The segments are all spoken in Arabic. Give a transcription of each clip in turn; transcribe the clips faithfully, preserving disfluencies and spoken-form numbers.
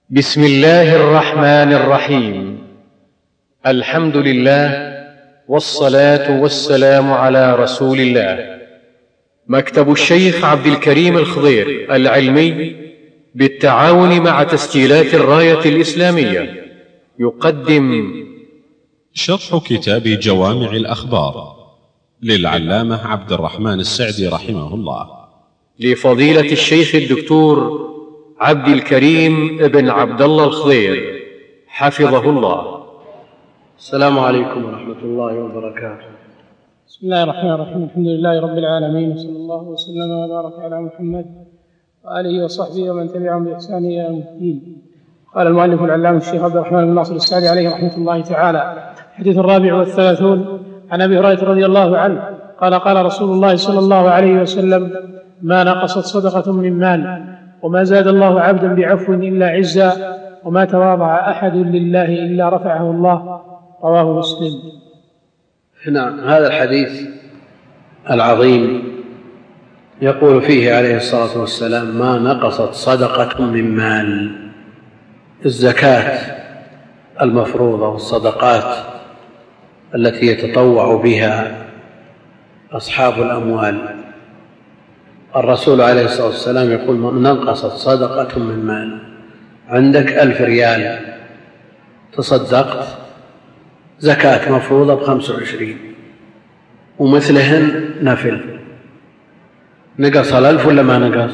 بسم الله الرحمن الرحيم. الحمد لله والصلاة والسلام على رسول الله. مكتب الشيخ عبد الكريم الخضير العلمي بالتعاون مع تسجيلات الراية الإسلامية يقدم شرح كتاب جوامع الأخبار للعلامة عبد الرحمن السعدي رحمه الله، لفضيلة الشيخ الدكتور عبد الكريم بن عبد الله الخضير حفظه الله. السلام عليكم ورحمة الله وبركاته. بسم الله الرحمن الرحيم. الحمد لله رب العالمين، وصلى الله وسلم وبارك على محمد وآله وصحبه ومن تبعهم بإحسان إلى يوم الدين. قال المؤلف العلامة الشيخ عبد الرحمن بن ناصر السعدي عليه رحمة الله تعالى: الحديث الرابع والثلاثون عن أبي هريرة رضي الله عنه قال: قال رسول الله صلى الله عليه وسلم: ما نقصت صدقة من مال، وما زاد الله عبدا بعفو إلا عزا، وما تواضع أحد لله إلا رفعه الله. رواه مسلم. نعم، هذا الحديث العظيم يقول فيه عليه الصلاة والسلام: ما نقصت صدقة من مال. الزكاة المفروضة والصدقات التي يتطوع بها أصحاب الأموال، الرسول عليه الصلاة والسلام يقول: ما نقصت صدقة من مال. عندك ألف ريال تصدقت زكاة مفروضة بخمس وعشرين ومثلهن نفل، نقص الألف ولا ما نقص؟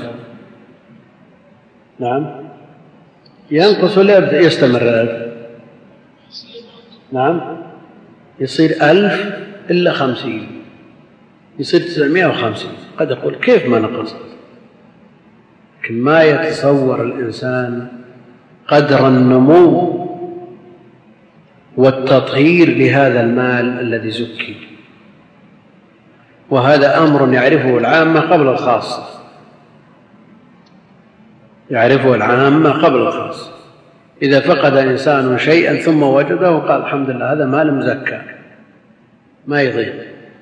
نعم، ينقص ولا يبدأ يستمر الألف؟ نعم، يصير ألف إلا خمسين، يصير تسعمائة وخمسين. قد أقول كيف ما نقصت؟ لكن ما يتصور الإنسان قدر النمو والتطهير لهذا المال الذي زكي، وهذا أمر يعرفه العامة قبل الخاصة، يعرفه العامة قبل الخاصة. إذا فقد إنسان شيئا ثم وجده قال: الحمد لله هذا مال مزكى ما يضيع.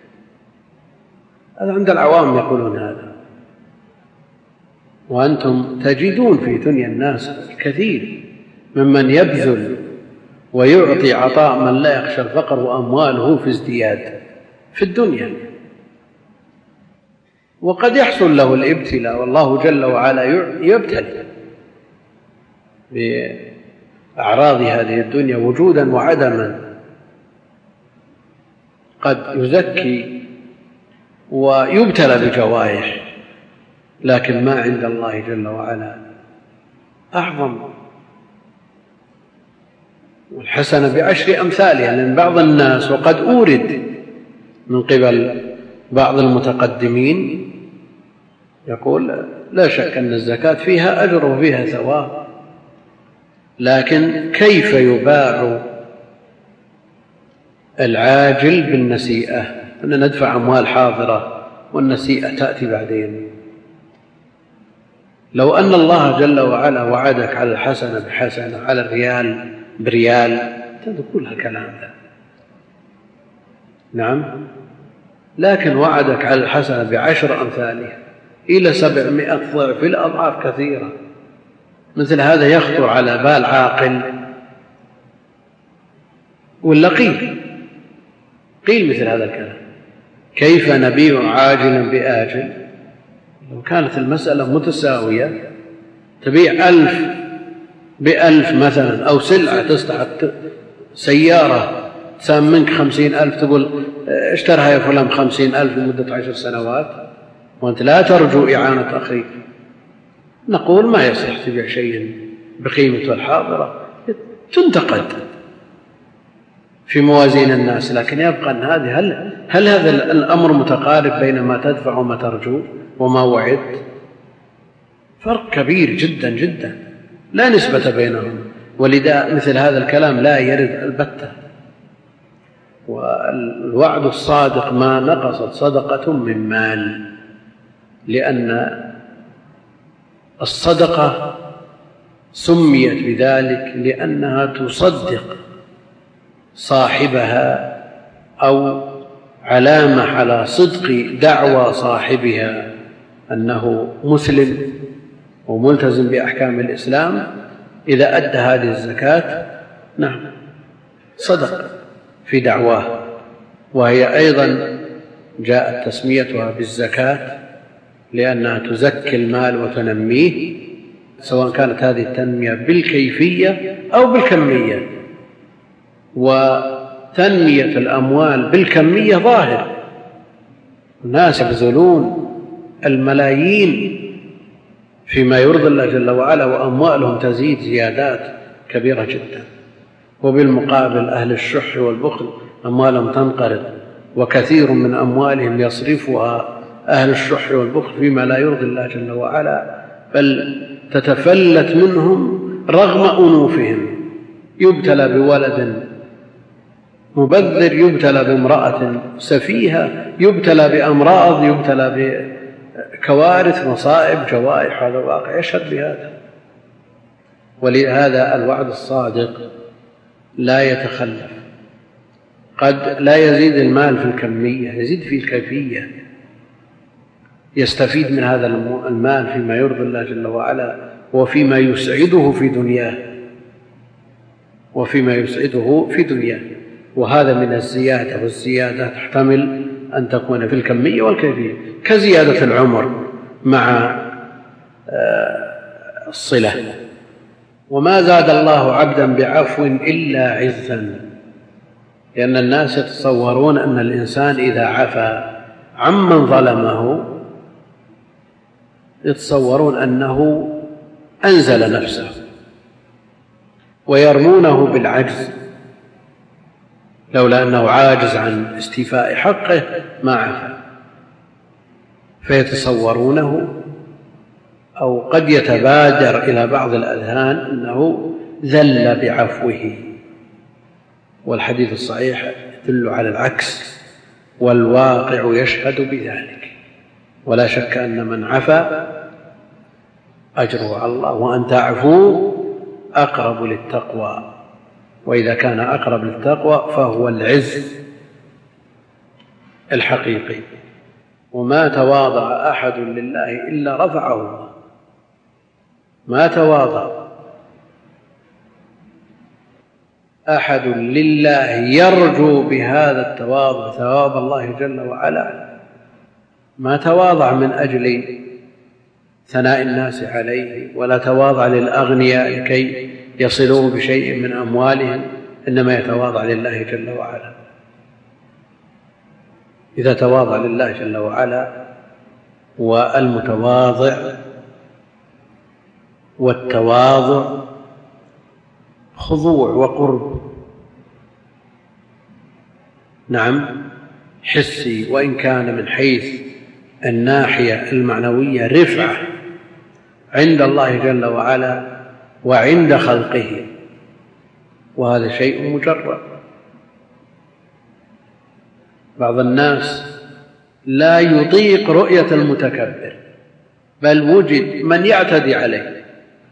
هذا عند العوام يقولون هذا، وأنتم تجدون في دنيا الناس الكثير ممن يبذل ويعطي عطاء من لا يخشى الفقر وأمواله في ازدياد في الدنيا، وقد يحصل له الابتلاء، والله جل وعلا يبتلي بأعراض هذه الدنيا وجودا وعدما. قد يزكي ويبتلى بجوارح، لكن ما عند الله جل وعلا أعظم. والحسنة بعشر أمثالها، لأن بعض الناس، وقد أورد من قبل بعض المتقدمين، يقول: لا شك أن الزكاة فيها أجر وفيها ثواب، لكن كيف يباع العاجل بالنسيئة؟ أن ندفع أموال حاضرة والنسيئة تأتي بعدين. لو أن الله جل وعلا وعدك على الحسنة بحسنة، على الريال بريال، تقول هالكلام ذا. نعم، لكن وعدك على الحسنة بعشر أمثالها إلى سبعمائة ضعف، إلى أضعاف كثيرة. مثل هذا يخطر على بال عاقل ولا قيل قيل مثل هذا الكلام؟ كيف نبيع عاجلا بآجل؟ لو كانت المسألة متساوية، تبيع ألف بألف مثلا، أو سلعة تستحق سيارة تسام منك خمسين ألف، تقول اشترها يا فلان بخمسين ألف لمدة عشر سنوات وأنت لا ترجو إعانة أخيك، نقول ما يصح تبيع شيء بقيمته الحاضرة، تنتقد في موازين الناس. لكن يبقى أن هذه هل, هل هذا الأمر متقارب بين ما تدفع وما ترجو وما وعد؟ فرق كبير جدا جدا، لا نسبة بينهم، ولذا مثل هذا الكلام لا يرد البتة. والوعد الصادق: ما نقصت صدقة من مال، لأن الصدقة سميت بذلك لأنها تصدق صاحبها، أو علامة على صدق دعوى صاحبها أنه مسلم وملتزم بأحكام الإسلام، إذا أدى هذه الزكاة نعم صدق في دعواه. وهي أيضا جاءت تسميتها بالزكاة لأنها تزكي المال وتنميه، سواء كانت هذه التنمية بالكيفية أو بالكمية. وتنمية الأموال بالكمية ظاهر، الناس يبذلون الملايين فيما يرضي الله جل وعلا وأموالهم تزيد زيادات كبيرة جدا، وبالمقابل أهل الشح والبخل أموالهم تنقرض، وكثير من أموالهم يصرفها أهل الشح والبخل فيما لا يرضي الله جل وعلا، بل تتفلت منهم رغم أنوفهم. يبتلى بولد مبذر، يبتلى بامرأة سفيهة، يبتلى بأمراض، يبتلى بكوارث، مصائب، جوائح. هذا واقع يشهد بهذا. ولهذا الوعد الصادق لا يتخلف، قد لا يزيد المال في الكمية، يزيد في الكيفية، يستفيد من هذا المال فيما يرضي الله جل وعلا وفيما يسعده في دنياه وفيما يسعده في دنياه وهذا من الزيادة، والزيادة تحتمل أن تكون في الكمية والكيفية، كزيادة العمر مع الصلة. وما زاد الله عبدا بعفو إلا عزا، لأن الناس يتصورون أن الإنسان إذا عفا عمن ظلمه يتصورون أنه أنزل نفسه، ويرمونه بالعجز، لولا أنه عاجز عن استيفاء حقه ما عفا، فيتصورونه، أو قد يتبادر إلى بعض الأذهان أنه ذل بعفوه، والحديث الصحيح يدل على العكس، والواقع يشهد بذلك. ولا شك أن من عفا أجره على الله، وأن تعفوا أقرب للتقوى، وإذا كان أقرب للتقوى فهو العز الحقيقي. وما تواضع أحد لله إلا رفعه الله، ما تواضع أحد لله يرجو بهذا التواضع ثواب الله جل وعلا، ما تواضع من أجل ثناء الناس عليه، ولا تواضع للأغنياء لكي يصلوه بشيء من أموالهم، إنما يتواضع لله جل وعلا. إذا تواضع لله جل وعلا، والمتواضع والتواضع خضوع وقرب، نعم حسي، وإن كان من حيث الناحية المعنوية رفعة عند الله جل وعلا وعند خلقه، وهذا شيء مجرد. بعض الناس لا يطيق رؤية المتكبر، بل وجد من يعتدي عليه،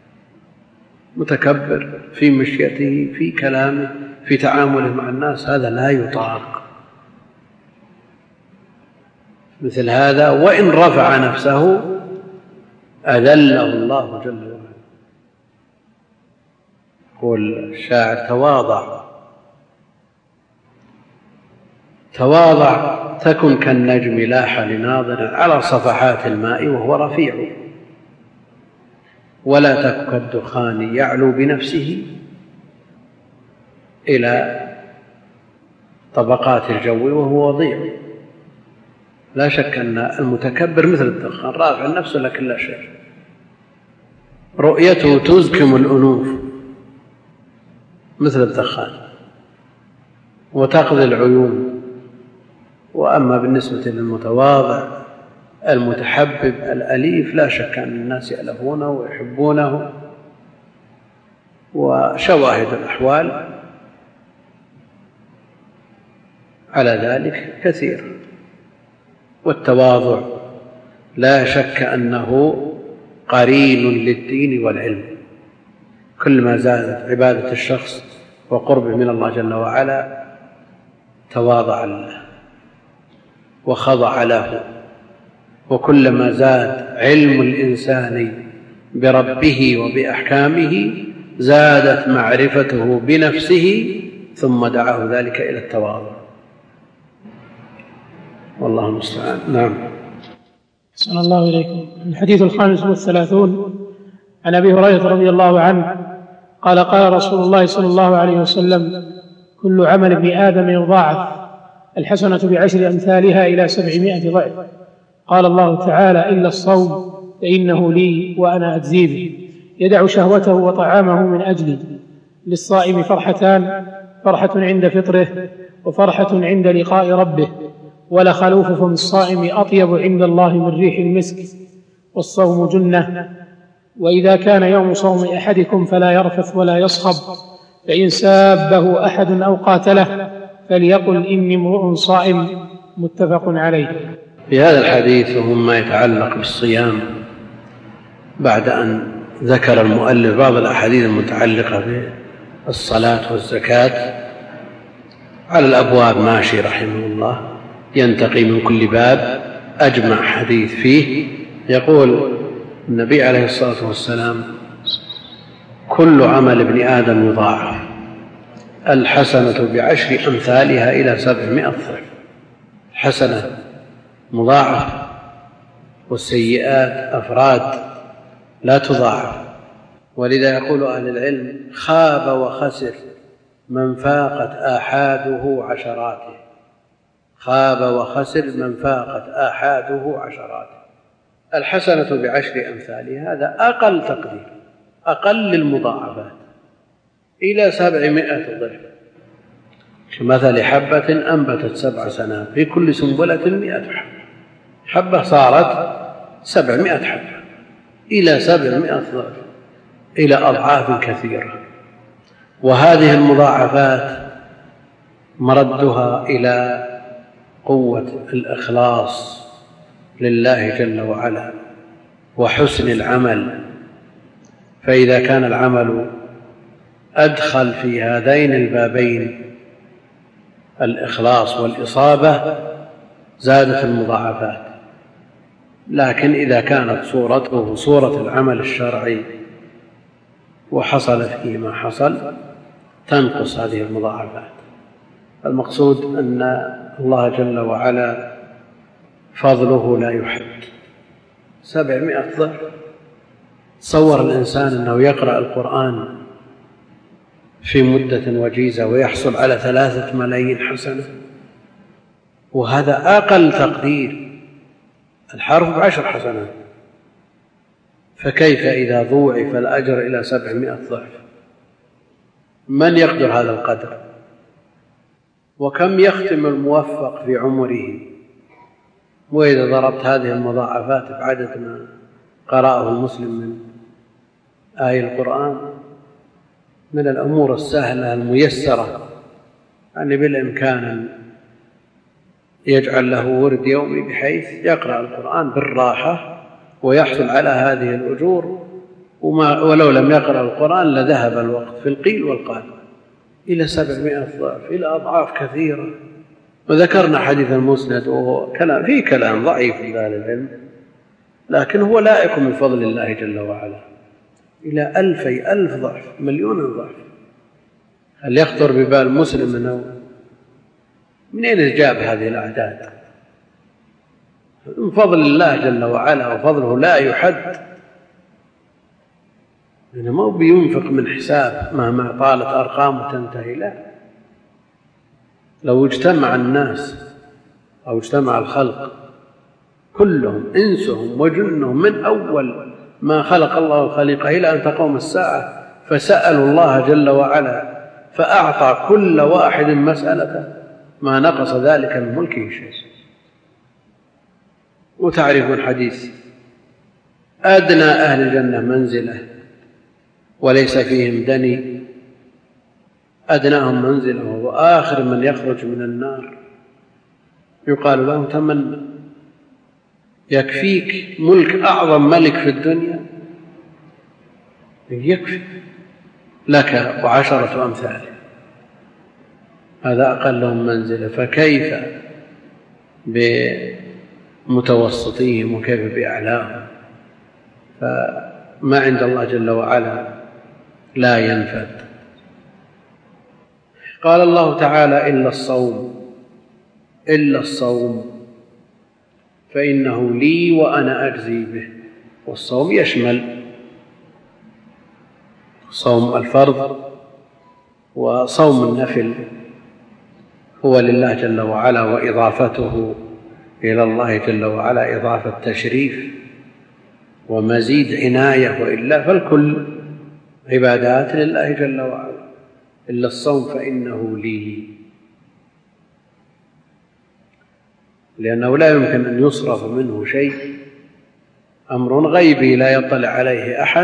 متكبر في مشيته، في كلامه، في تعامله مع الناس، هذا لا يطاق. مثل هذا وإن رفع نفسه أذله الله جل وعلا. يقول الشاعر: تواضع تواضع تكن كالنجم لاح لناظر على صفحات الماء وهو رفيع، ولا تك كالدخان يعلو بنفسه إلى طبقات الجو وهو وضيع. لا شك أن المتكبر مثل الدخان، رافع نفسه لكن لا شيء، رؤيته تزكم الأنوف مثل الدخان وتقضي العيون. وأما بالنسبة للمتواضع المتحبب الأليف، لا شك أن الناس يألفونه ويحبونه، وشواهد الأحوال على ذلك كثير. والتواضع لا شك أنه قرين للدين والعلم، كلما زادت عبادة الشخص وقربه من الله جل وعلا تواضع له وخضع له، وكلما زاد علم الإنسان بربه وبأحكامه زادت معرفته بنفسه ثم دعاه ذلك إلى التواضع. والله المستعان. نعم. أحسن الله إليكم. الحديث الخامس والثلاثون عن أبي هريرة رضي الله عنه قال قال رسول الله صلى الله عليه وسلم: كل عمل ابن آدم يضاعف، الحسنة بعشر أمثالها إلى سبعمائة ضعف. قال الله تعالى: إلا الصوم فإنه لي وأنا أجزي به، يدع شهوته وطعامه من أجلي. للصائم فرحتان: فرحة عند فطره وفرحة عند لقاء ربه، ولخلوف فم الصائم أطيب عند الله من ريح المسك. والصوم جنة، وإذا كان يوم صوم أحدكم فلا يرفث ولا يصخب، فإن سابه أحد أو قاتله فليقل إني امرؤ صائم. متفق عليه. في هذا الحديث ومما يتعلق بالصيام، بعد أن ذكر المؤلف بعض الأحاديث المتعلقة بالصلاة والزكاة على الأبواب ماشي رحمه الله، ينتقي من كل باب أجمع حديث فيه. يقول النبي عليه الصلاة والسلام: كل عمل ابن آدم يضاعف، الحسنة بعشر أمثالها إلى سبعمائة ضعف. الحسنة مضاعف، والسيئات أفراد لا تضاعف. ولذا يقول أهل العلم: خاب وخسر من فاقت آحاده عشراته. خاب وخسر من فاقت آحاده عشراته. الحسنة بعشر أمثالها، هذا أقل تقدير، أقل المضاعفات، إلى سبعمائة ضعف. كمثل حبة أنبتت سبع سنابل في كل سنبلة مئة حبة. حبة صارت سبعمائة حبة، إلى سبعمائة ضعف، إلى أضعاف كثيرة. وهذه المضاعفات مردها إلى قوة الإخلاص لله جل وعلا وحسن العمل. فإذا كان العمل أدخل في هذين البابين، الإخلاص والإصابة، زادت المضاعفات. لكن إذا كانت صورته صورة العمل الشرعي وحصل فيه ما حصل، تنقص هذه المضاعفات. المقصود أن الله جل وعلا فضله لا يحد. سبعمائة ضعف. تصور الإنسان أنه يقرأ القرآن في مدة وجيزة ويحصل على ثلاثة ملايين حسنة، وهذا أقل تقدير. الحرف بعشر حسنات، فكيف إذا ضوعف الأجر إلى سبعمائة ضعف؟ من يقدر هذا القدر؟ وكم يختم الموفق في عمره؟ وإذا ضربت هذه المضاعفات بعدد ما قرأه المسلم من آية القرآن من الأمور السهلة الميسرة، يعني بالإمكان أن يجعل له ورد يومي بحيث يقرأ القرآن بالراحة ويحصل على هذه الأجور، وما ولو لم يقرأ القرآن لذهب الوقت في القيل والقال. إلى سبعمائة ضعف، إلى أضعاف كثيرة. وذكرنا حديث المسند، وهو كلام فيه كلام ضعيف في أهل العلم، لكن هو لائق من فضل الله جل وعلا، إلى ألفي ألف ضعف، مليون ضعف. هل يخطر ببال مسلم أنه من أين جاب هذه الأعداد؟ من فضل الله جل وعلا، وفضله لا يحد. يعني ما بينفق من حساب مهما طالت أرقامه تنتهي. لا، لو اجتمع الناس أو اجتمع الخلق كلهم، إنسهم وجنهم، من أول ما خلق الله الخليقة إلى أن تقوم الساعة، فسألوا الله جل وعلا فأعطى كل واحد مسألته، ما نقص ذلك من ملكه شيء. وتعرف الحديث: أدنى أهل الجنة منزلة وليس فيهم دني، أدناهم منزلة وآخر من يخرج من النار. يقال له: تمنى، يكفيك ملك أعظم ملك في الدنيا، يكفي لك وعشرة أمثاله. هذا أقلهم منزلة، فكيف بمتوسطيهم وكيف بأعلاهم؟ فما عند الله جل وعلا لا ينفد. قال الله تعالى: إلا الصوم إلا الصوم فإنه لي وأنا أجزي به. والصوم يشمل صوم الفرض وصوم النفل، هو لله جل وعلا، وإضافته إلى الله جل وعلا إضافة تشريف ومزيد عناية، وإلا فالكل عبادات لله جل وعلا. إلا الصوم فإنه لي، لأنه لا يمكن أن يصرف منه شيء، أمر غيبي لا يطلع عليه أحد،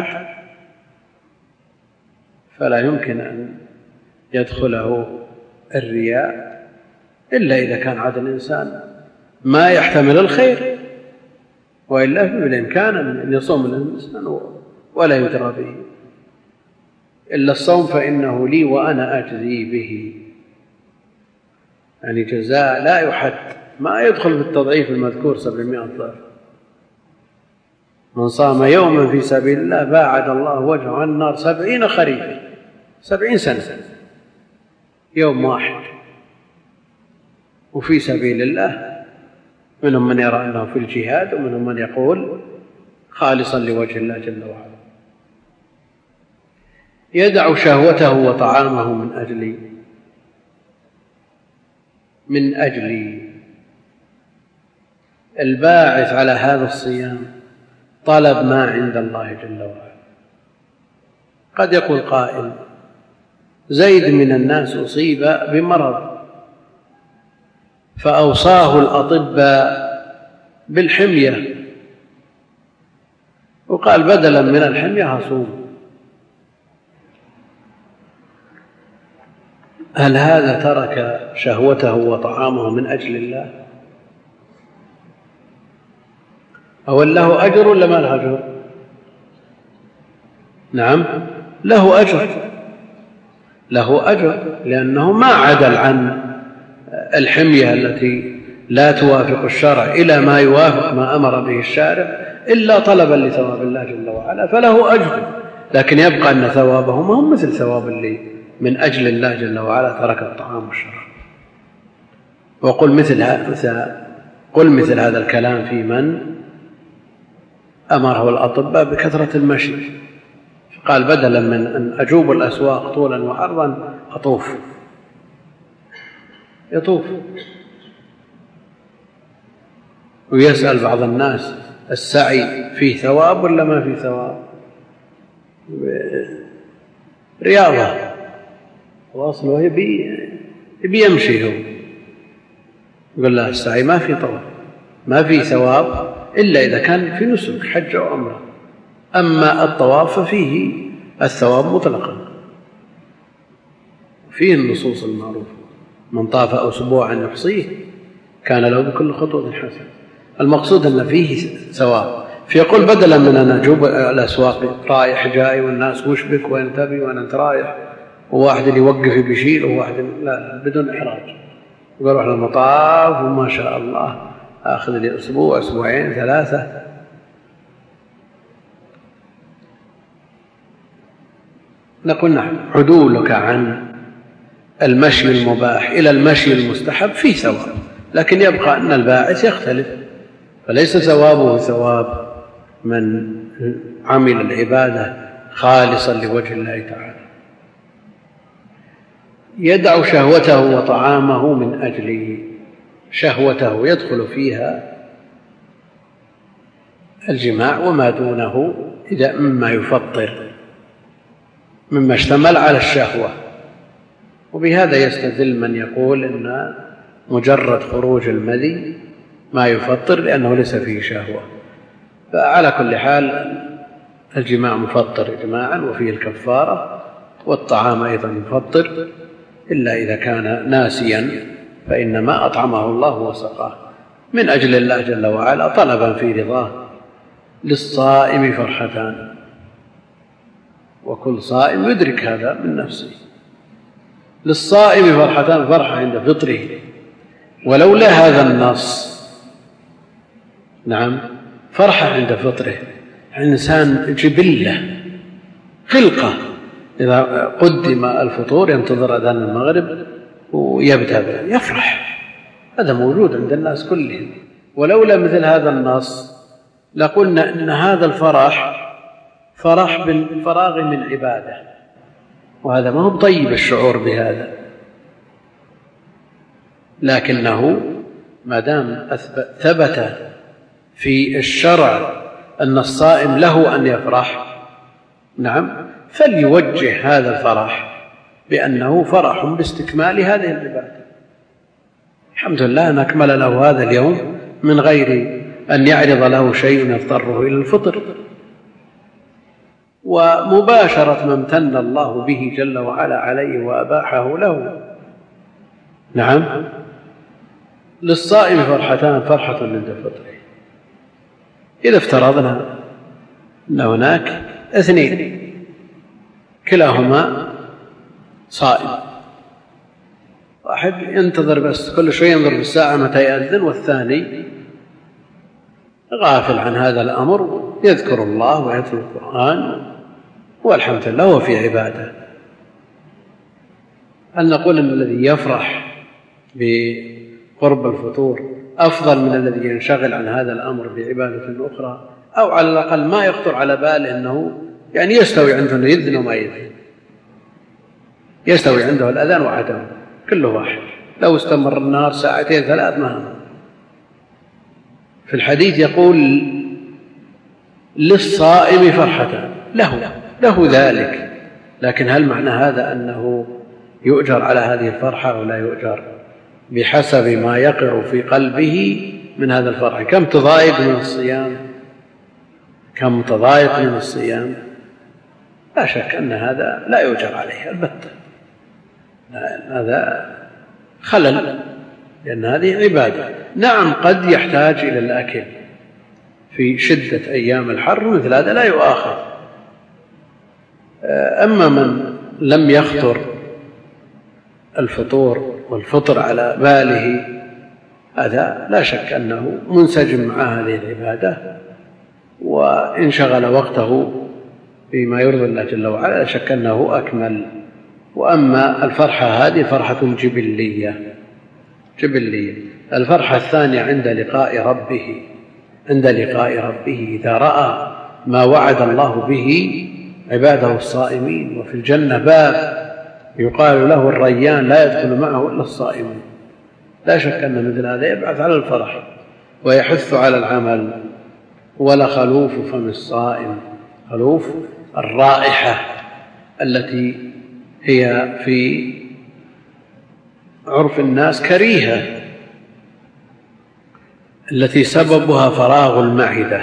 فلا يمكن أن يدخله الرياء إلا إذا كان عاد الإنسان ما يحتمل الخير، وإلا بالإمكان أن يصوم الإنسان ولا يدرى به. إلا الصوم فإنه لي وأنا أجزي به، يعني جزاء لا يحد، ما يدخل في التضعيف المذكور سبعمائة ضعف. من صام يوما في سبيل الله باعد الله وجهه عن النار سبعين خريفا، سبعين سنة، يوم واحد. وفي سبيل الله منهم من يرى أنه في الجهاد، ومنهم من يقول خالصا لوجه الله جل وعلا. يدع شهوته وطعامه من أجلي من أجلي الباعث على هذا الصيام طلب ما عند الله جل وعلا. قد يقول قائل: زيد من الناس أصيب بمرض فأوصاه الأطباء بالحمية، وقال بدلا من الحمية هصوم. هل هذا ترك شهوته وطعامه من أجل الله؟ أو له أجر ولا ما له أجر؟ نعم له أجر، له أجر، لأنه ما عدل عن الحمية التي لا توافق الشرع إلى ما يوافق ما أمر به الشارع إلا طلبا لثواب الله جل وعلا، فله أجر. لكن يبقى أن ثوابه ما هو مثل ثواب اللي من أجل الله جل وعلا ترك الطعام والشراب. وقل مثل هذا قل مثل هذا الكلام في من أمره الأطباء بكثرة المشي، قال بدلا من أن أجوب الأسواق طولا وعرضا أطوف، يطوف. ويسأل بعض الناس: السعي فيه ثواب ولا ما فيه ثواب؟ رياضة واصله يبي يبي يمشي، هو يقول لا السعي ما فيه طواب، ما فيه ثواب إلا إذا كان في نسك حج أو عمرة. أما الطواف ففيه الثواب مطلقا، فيه النصوص المعروفة: من طاف أسبوعا يحصيه كان له بكل خطوة حسنة. المقصود أن فيه ثواب. فيقول بدلا من أن أجوب الأسواق رايح جاي والناس مشبك وين تبي وين أنت رايح، وواحد اللي يوقف بيشيل وواحد لا، بدون إحراج، يروح للمطاف وما شاء الله أخذ لي أسبوع أسبوعين ثلاثة. نقول نعم، عدولك عن المشي المباح إلى المشي المستحب فيه ثواب، لكن يبقى أن الباعث يختلف، فليس ثوابه ثواب من عمل العبادة خالصا لوجه الله تعالى. يدع شهوته وطعامه من أجله، شهوته يدخل فيها الجماع وما دونه إذا مما يفطر، مما اشتمل على الشهوة. وبهذا يستدل من يقول إن مجرد خروج المذي ما يفطر لأنه ليس فيه شهوة. فعلى كل حال الجماع مفطر إجماعا وفيه الكفارة، والطعام أيضا يفطر إلا إذا كان ناسيا فإنما أطعمه الله وسقاه من أجل الله جل وعلا طلبا في رضاه. للصائم فرحتان، وكل صائم يدرك هذا من نفسه. للصائم فرحتان، فرحة عند فطره، ولولا هذا النص نعم فرحة عند فطره. الإنسان جبلة خلقة إذا قدم الفطور ينتظر أذان المغرب ويبدأ يفرح، هذا موجود عند الناس كلهم. ولولا مثل هذا النص لقلنا إن هذا الفرح فرح بالفراغ من عبادة، وهذا ما هو طيب الشعور بهذا، لكنه ما دام ثبت في الشرع أن الصائم له أن يفرح، نعم، فليوجه هذا الفرح بأنه فرح باستكمال هذه العبادة. الحمد لله أن أكمل له هذا اليوم من غير أن يعرض له شيء يضطره إلى الفطر. ومباشرة ما امتن الله به جل وعلا عليه وأباحه له، نعم، للصائم فرحتان، فرحة عند فطره. إذا افترضنا أن هناك اثنين كلاهما صائم، واحد ينتظر بس كل شوي ينظر بالساعة متى يأذن، والثاني غافل عن هذا الأمر يذكر الله ويتلو القرآن والحمد لله هو في عبادة. هل نقول أن الذي يفرح بقرب الفطور أفضل من الذي ينشغل عن هذا الأمر بعبادة أخرى؟ أو على الأقل ما يخطر على باله أنه يعني يستوي عنده أنه يذن وما يذن، يستوي عنده الأذان وعدم، كله واحد، لو استمر النهار ساعتين ثلاث مهما. في الحديث يقول للصائم فرحتان، له له ذلك، لكن هل معنى هذا أنه يؤجر على هذه الفرحة أو لا يؤجر؟ بحسب ما يقر في قلبه من هذا الفرح. كم تضايق من الصيام، كم تضايق من الصيام، لا شك أن هذا لا يؤجر عليه البتة، هذا خلل، لأن هذه عبادة. نعم قد يحتاج إلى الأكل في شدة أيام الحر، مثل هذا لا يؤاخذ. أما من لم يخطر الفطور والفطر على باله، هذا لا شك أنه منسجم مع هذه العبادة، وإن شغل وقته بما يرضي الله جل وعلا لا شك أنه أكمل. وأما الفرحة هذه فرحة جبلية جبلية. الفرحة الثانية عند لقاء ربه، عند لقاء ربه إذا رأى ما وعد الله به عباده الصائمين. وفي الجنة باب يقال له الريان لا يدخل معه إلا الصائمون. لا شك أن مثل هذا يبعث على الفرح ويحث على العمل. ولخلوف فم الصائم، خلوف الرائحة التي هي في عرف الناس كريهة، التي سببها فراغ المعدة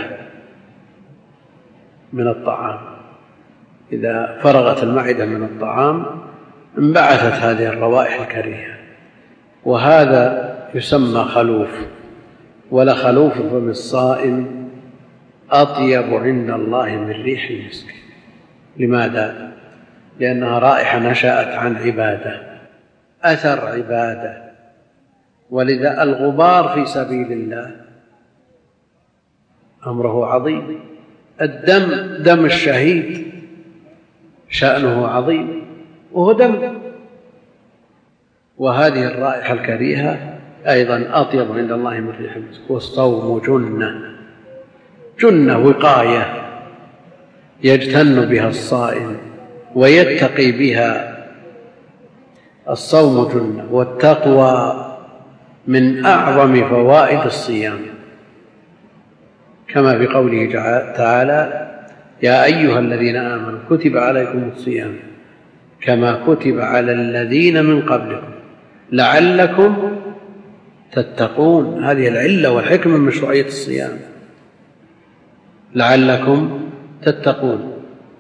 من الطعام. إذا فرغت المعدة من الطعام انبعثت هذه الروائح الكريهة، وهذا يسمى خلوف. ولخلوف فم الصائم أطيب عند الله من ريح المسك. لماذا؟ لأنها رائحة نشأت عن عبادة، أثر عبادة. ولذا الغبار في سبيل الله أمره عظيم. الدم، دم الشهيد شأنه عظيم وهو دم. وهذه الرائحة الكريهة أيضا أطيب عند الله من ريح المسك. والصوم جنة، جنة وقاية يجتن بها الصائم ويتقي بها. الصوم جنة، والتقوى من أعظم فوائد الصيام، كما في قوله تعالى يا أيها الذين آمنوا كتب عليكم الصيام كما كتب على الذين من قبلكم لعلكم تتقون. هذه العلة والحكمة من مشروعية الصيام، لعلكم تتقون.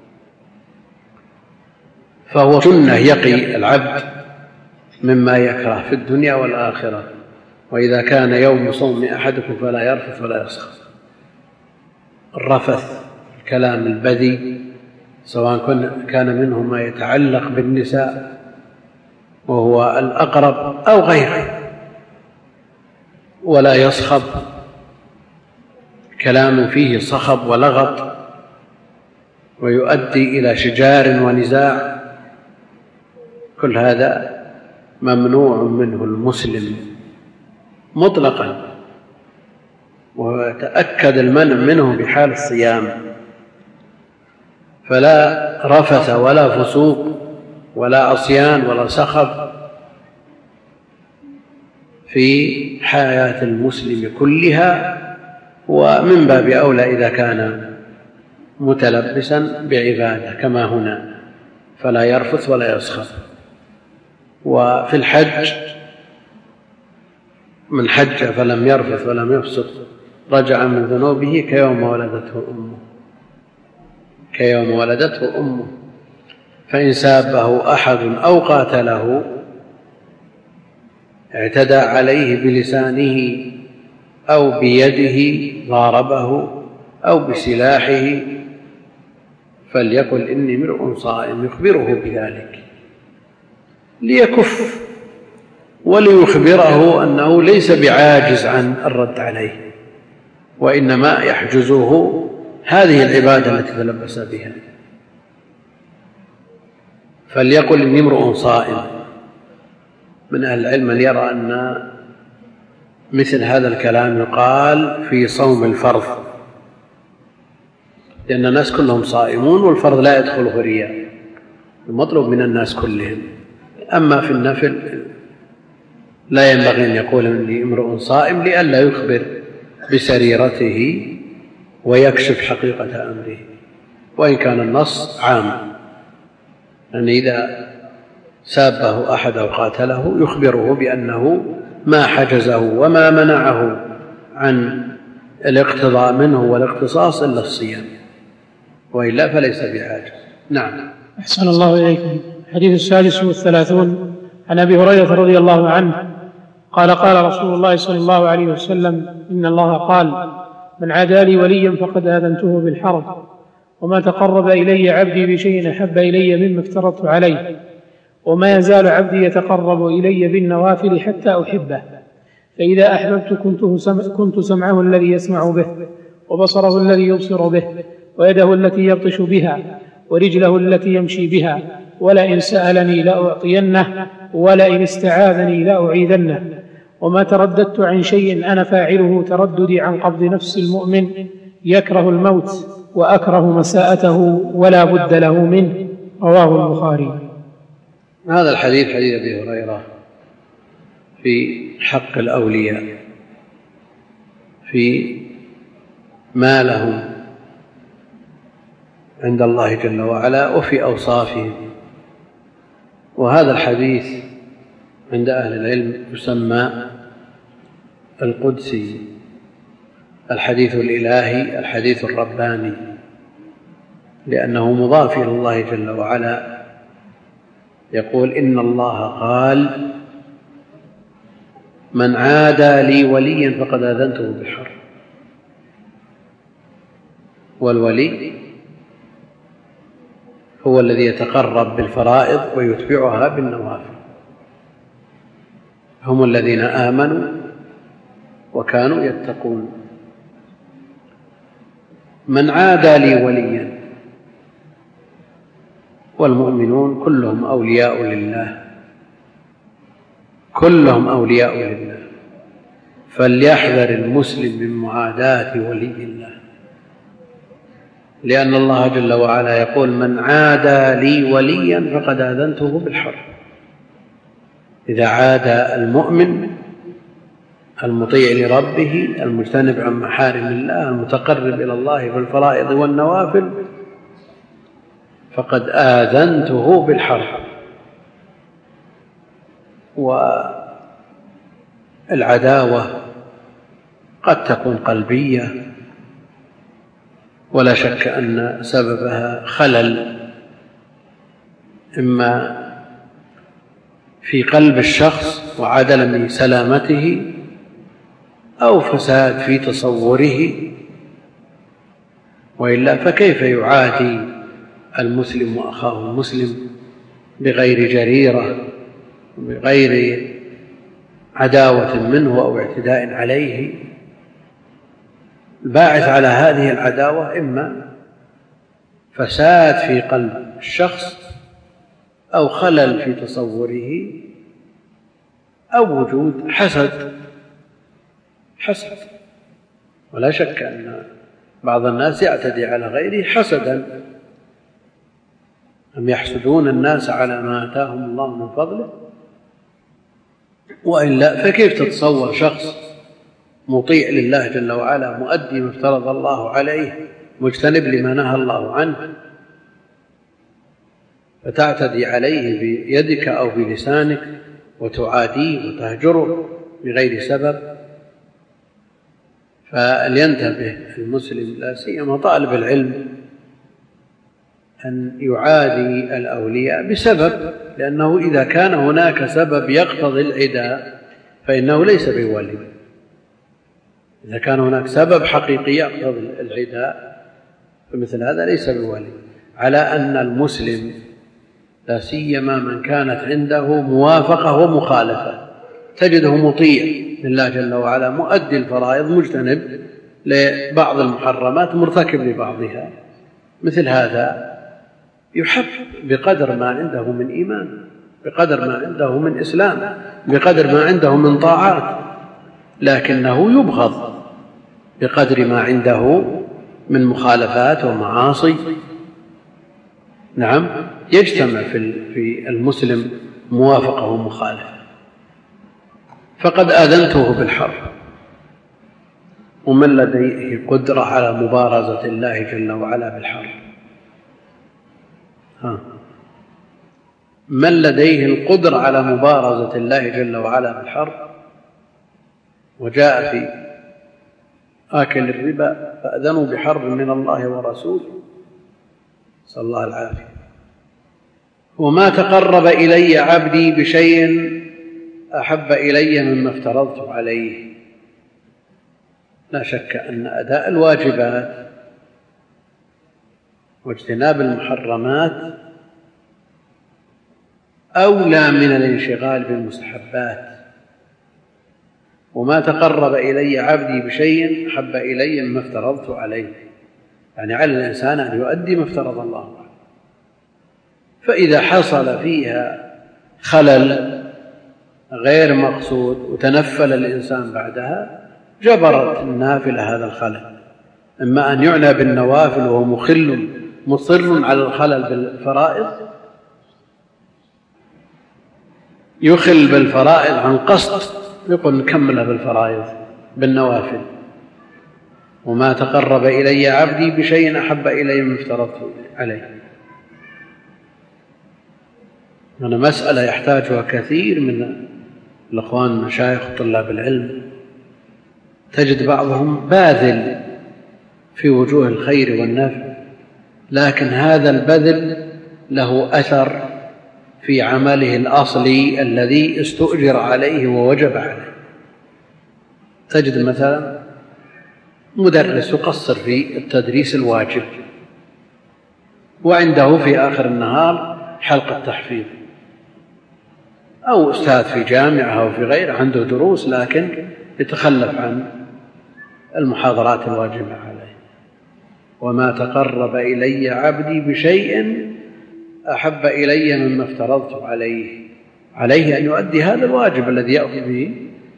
فهو جنة يقي العبد مما يكره في الدنيا والآخرة. وإذا كان يوم صوم أحدكم فلا يرفث ولا يسخط. الرفث الكلام البذيء، سواء كان منه ما يتعلق بالنساء وهو الأقرب أو غيره. ولا يصخب، كلام فيه صخب ولغط ويؤدي إلى شجار ونزاع. كل هذا ممنوع منه المسلم مطلقا، وتأكد المنع منه بحال الصيام، فلا رفث ولا فسوق ولا عصيان ولا سخط في حياة المسلم كلها، ومن باب أولى إذا كان متلبسا بعبادة كما هنا، فلا يرفث ولا يسخط. وفي الحج من حج فلم يرفث ولم يفسق رجع من ذنوبه كيوم ولدته أمه كيوم ولدته أمه فإن سابه أحد أو قاتله اعتدى عليه بلسانه أو بيده ضاربه أو بسلاحه فليقل إني امرؤ صائم، يخبره بذلك ليكف وليخبره أنه ليس بعاجز عن الرد عليه، وإنما يحجزه هذه العبادة التي تلبس بها. فليقل إني امرؤ صائم. من أهل العلم من يرى أن مثل هذا الكلام يقال في صوم الفرض، لأن الناس كلهم صائمون والفرض لا يدخله رياء، المطلوب من الناس كلهم. أما في النفل لا ينبغي أن يقول إني امرؤ صائم لئلا يخبر بسريرته ويكشف حقيقة أمره، وإن كان النص عام، أن إذا سابه أحد أو قاتله يخبره بأنه ما حجزه وما منعه عن الاقتضاء منه والاقتصاص إلا الصيام، وإلا فليس بعاجز. نعم. أحسن الله إليكم. الحديث السادس والثلاثون عن أبي هريرة رضي الله عنه قال قال رسول الله صلى الله عليه وسلم: إن الله قال: من عادى لي وليا فقد آذنته بالحرب، وما تقرب إلي عبدي بشيء أحب إلي مما افترضت عليه، وما يزال عبدي يتقرب إلي بالنوافل حتى أحبه، فإذا أحببت كنت سمعه الذي يسمع به، وبصره الذي يبصر به، ويده التي يبطش بها، ورجله التي يمشي بها، ولئن سألني لأعطينه، ولئن استعاذني لأعيذنه. وما ترددت عن شيء أنا فاعله ترددي عن قبض نفس المؤمن يكره الموت وأكره مساءته ولا بد له منه. رواه البخاري. هذا الحديث حديث أبي هريرة في حق الأولياء، في ما لهم عند الله جل وعلا وفي أوصافهم. وهذا الحديث عند أهل العلم يسمى القدسي، الحديث الإلهي، الحديث الرباني، لأنه مضاف إلى الله جل وعلا. يقول: إن الله قال: من عادى لي وليا فقد آذنته بالحرب. والولي هو الذي يتقرب بالفرائض ويتبعها بالنوافل، هم الذين آمنوا وكانوا يتقون. من عادى لي وليا، والمؤمنون كلهم أولياء لله، كلهم أولياء لله، فليحذر المسلم من معاداة ولي الله، لأن الله جل وعلا يقول: من عادى لي وليا فقد آذنته بالحرب. إذا عادى المؤمن المطيع لربه المجتنب عن محارم الله المتقرب إلى الله بالفرائض والنوافل فقد آذنته بالحرب. والعداوة قد تكون قلبية، ولا شك أن سببها خلل إما في قلب الشخص وعدم سلامته، أو فساد في تصوره، وإلا فكيف يعادي المسلم أخاه المسلم بغير جريرة، بغير عداوة منه أو اعتداء عليه؟ الباعث على هذه العداوة إما فساد في قلب الشخص، أو خلل في تصوره أو وجود حسد حسد ولا شك أن بعض الناس يعتدي على غيره حسدا، أم يحسدون الناس على ما آتاهم الله من فضله؟ وإلا فكيف تتصور شخص مطيع لله جل وعلا مؤدي ما افترض الله عليه مجتنب لما نهى الله عنه فتعتدي عليه بيدك أو بلسانك وتعاديه وتهجره بغير سبب؟ فلينتبه المسلم لا سيما طالب العلم أن يعادي الأولياء بسبب، لأنه إذا كان هناك سبب يقتضي العداء فإنه ليس بولي. إذا كان هناك سبب حقيقي يقتضي العداء فمثل هذا ليس بولي. على أن المسلم لا سيما من كانت عنده موافقة ومخالفة تجده مطيع لله جل وعلا مؤدي الفرائض مجتنب لبعض المحرمات مرتكب لبعضها، مثل هذا يحب بقدر ما عنده من إيمان، بقدر ما عنده من إسلام، بقدر ما عنده من طاعات، لكنه يبغض بقدر ما عنده من مخالفات ومعاصي. نعم، يجتمع في المسلم موافقة ومخالفة. فقد آذنته بالحرب، ومن لديه قدرة على مبارزة الله جل وعلا بالحرب؟ ها. من لديه القدرة على مبارزة الله جل وعلا بالحرب وجاء في آكل الربا فأذنوا بحرب من الله ورسوله، صلى الله العافية. وما تقرب إلي عبدي بشيء أحب إلي مما افترضت عليه. لا شك أن أداء الواجبات واجتناب المحرمات أولى من الانشغال بالمستحبات. وما تقرب إلي عبدي بشيء أحب إلي مما افترضت عليه، يعني على الإنسان أن يؤدي ما افترض الله عليه. فإذا حصل فيها خلل غير مقصود وتنفل الإنسان بعدها جبرت النافلة هذا الخلل، إما أن يعنى بالنوافل وهو مخل مصر على الخلل بالفرائض، يخل بالفرائض عن قصد يقول نكملها بالفرائض بالنوافل. وما تقرب إلي عبدي بشيء أحب إلي مما افترضت عليه. هذا مسألة يحتاجها كثير من الأخوان المشايخ وطلاب العلم. تجد بعضهم باذل في وجوه الخير والنفع، لكن هذا البذل له أثر في عمله الأصلي الذي استؤجر عليه ووجب عليه. تجد مثلا مدرس يقصر في التدريس الواجب وعنده في آخر النهار حلقة تحفيظ، أو أستاذ في جامعة أو في غيره عنده دروس لكن يتخلف عن المحاضرات الواجبة عليه. وما تقرب إلي عبدي بشيء أحب إلي مما افترضت عليه. عليه أن يؤدي هذا الواجب الذي يأخذ به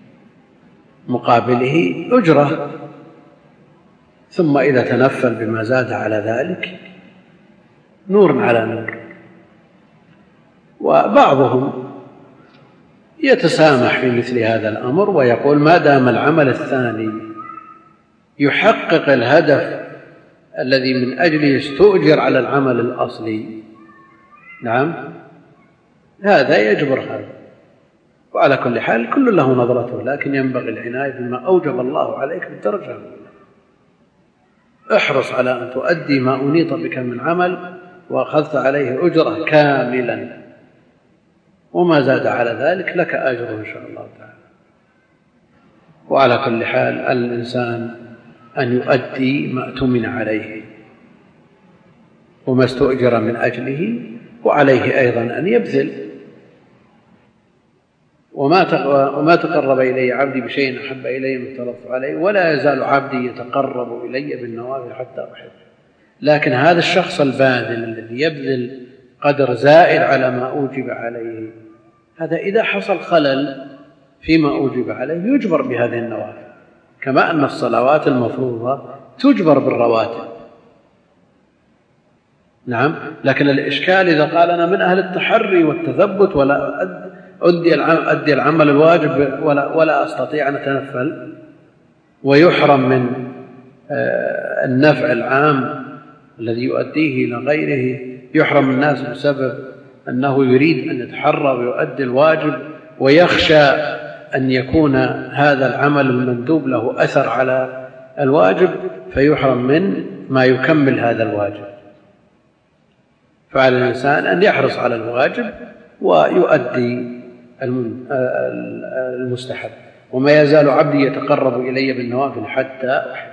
مقابله أجرة، ثم إذا تنفل بما زاد على ذلك نور على نور. وبعضهم يتسامح في مثل هذا الأمر ويقول ما دام العمل الثاني يحقق الهدف الذي من أجله استؤجر على العمل الأصلي، نعم، هذا يجبر هذا. وعلى كل حال كل له نظرته، لكن ينبغي العناية بما أوجب الله عليك بالدرجة الأولى. احرص على أن تؤدي ما أنيط بك من عمل وأخذت عليه أجرة كاملا، وما زاد على ذلك لك أجر إن شاء الله تعالى. وعلى كل حال الإنسان أن يؤدي ما اؤتمن عليه وما استؤجر من أجله، وعليه أيضا أن يبذل. وما تقرب إلي عبدي بشيء أحب إلي مما افترضت عليه، ولا يزال عبدي يتقرب إلي بالنوافل حتى أحبه. لكن هذا الشخص الباذل الذي يبذل قدر زائد على ما أوجب عليه. هذا إذا حصل خلل فيما أوجب عليه يجبر بهذه النوافل، كما أن الصلوات المفروضة تجبر بالرواتب. نعم، لكن الإشكال إذا قال أنا من أهل التحري والتثبت ولا أدي العمل الواجب ولا, ولا أستطيع أن أتنفل، ويحرم من النفع العام الذي يؤديه إلى غيره، يحرم الناس بسبب أنه يريد أن يتحرى ويؤدي الواجب ويخشى أن يكون هذا العمل المندوب له أثر على الواجب فيحرم من ما يكمل هذا الواجب. فعلى الإنسان أن يحرص على الواجب ويؤدي المستحب. وما يزال عبدي يتقرب إلي بالنوافل حتى أحب.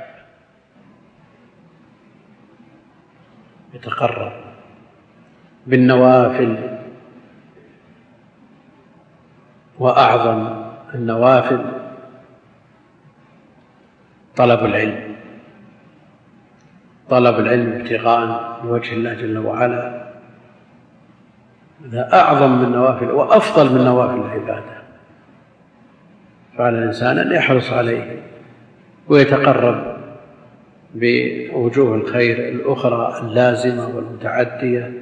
يتقرب بالنوافل، وأعظم النوافل طلب العلم، طلب العلم ابتغاء لوجه الله جل وعلا، هذا أعظم من النوافل وأفضل من نوافل العبادة. فعلى الإنسان أن يحرص عليه ويتقرب بوجوه الخير الأخرى اللازمة والمتعدية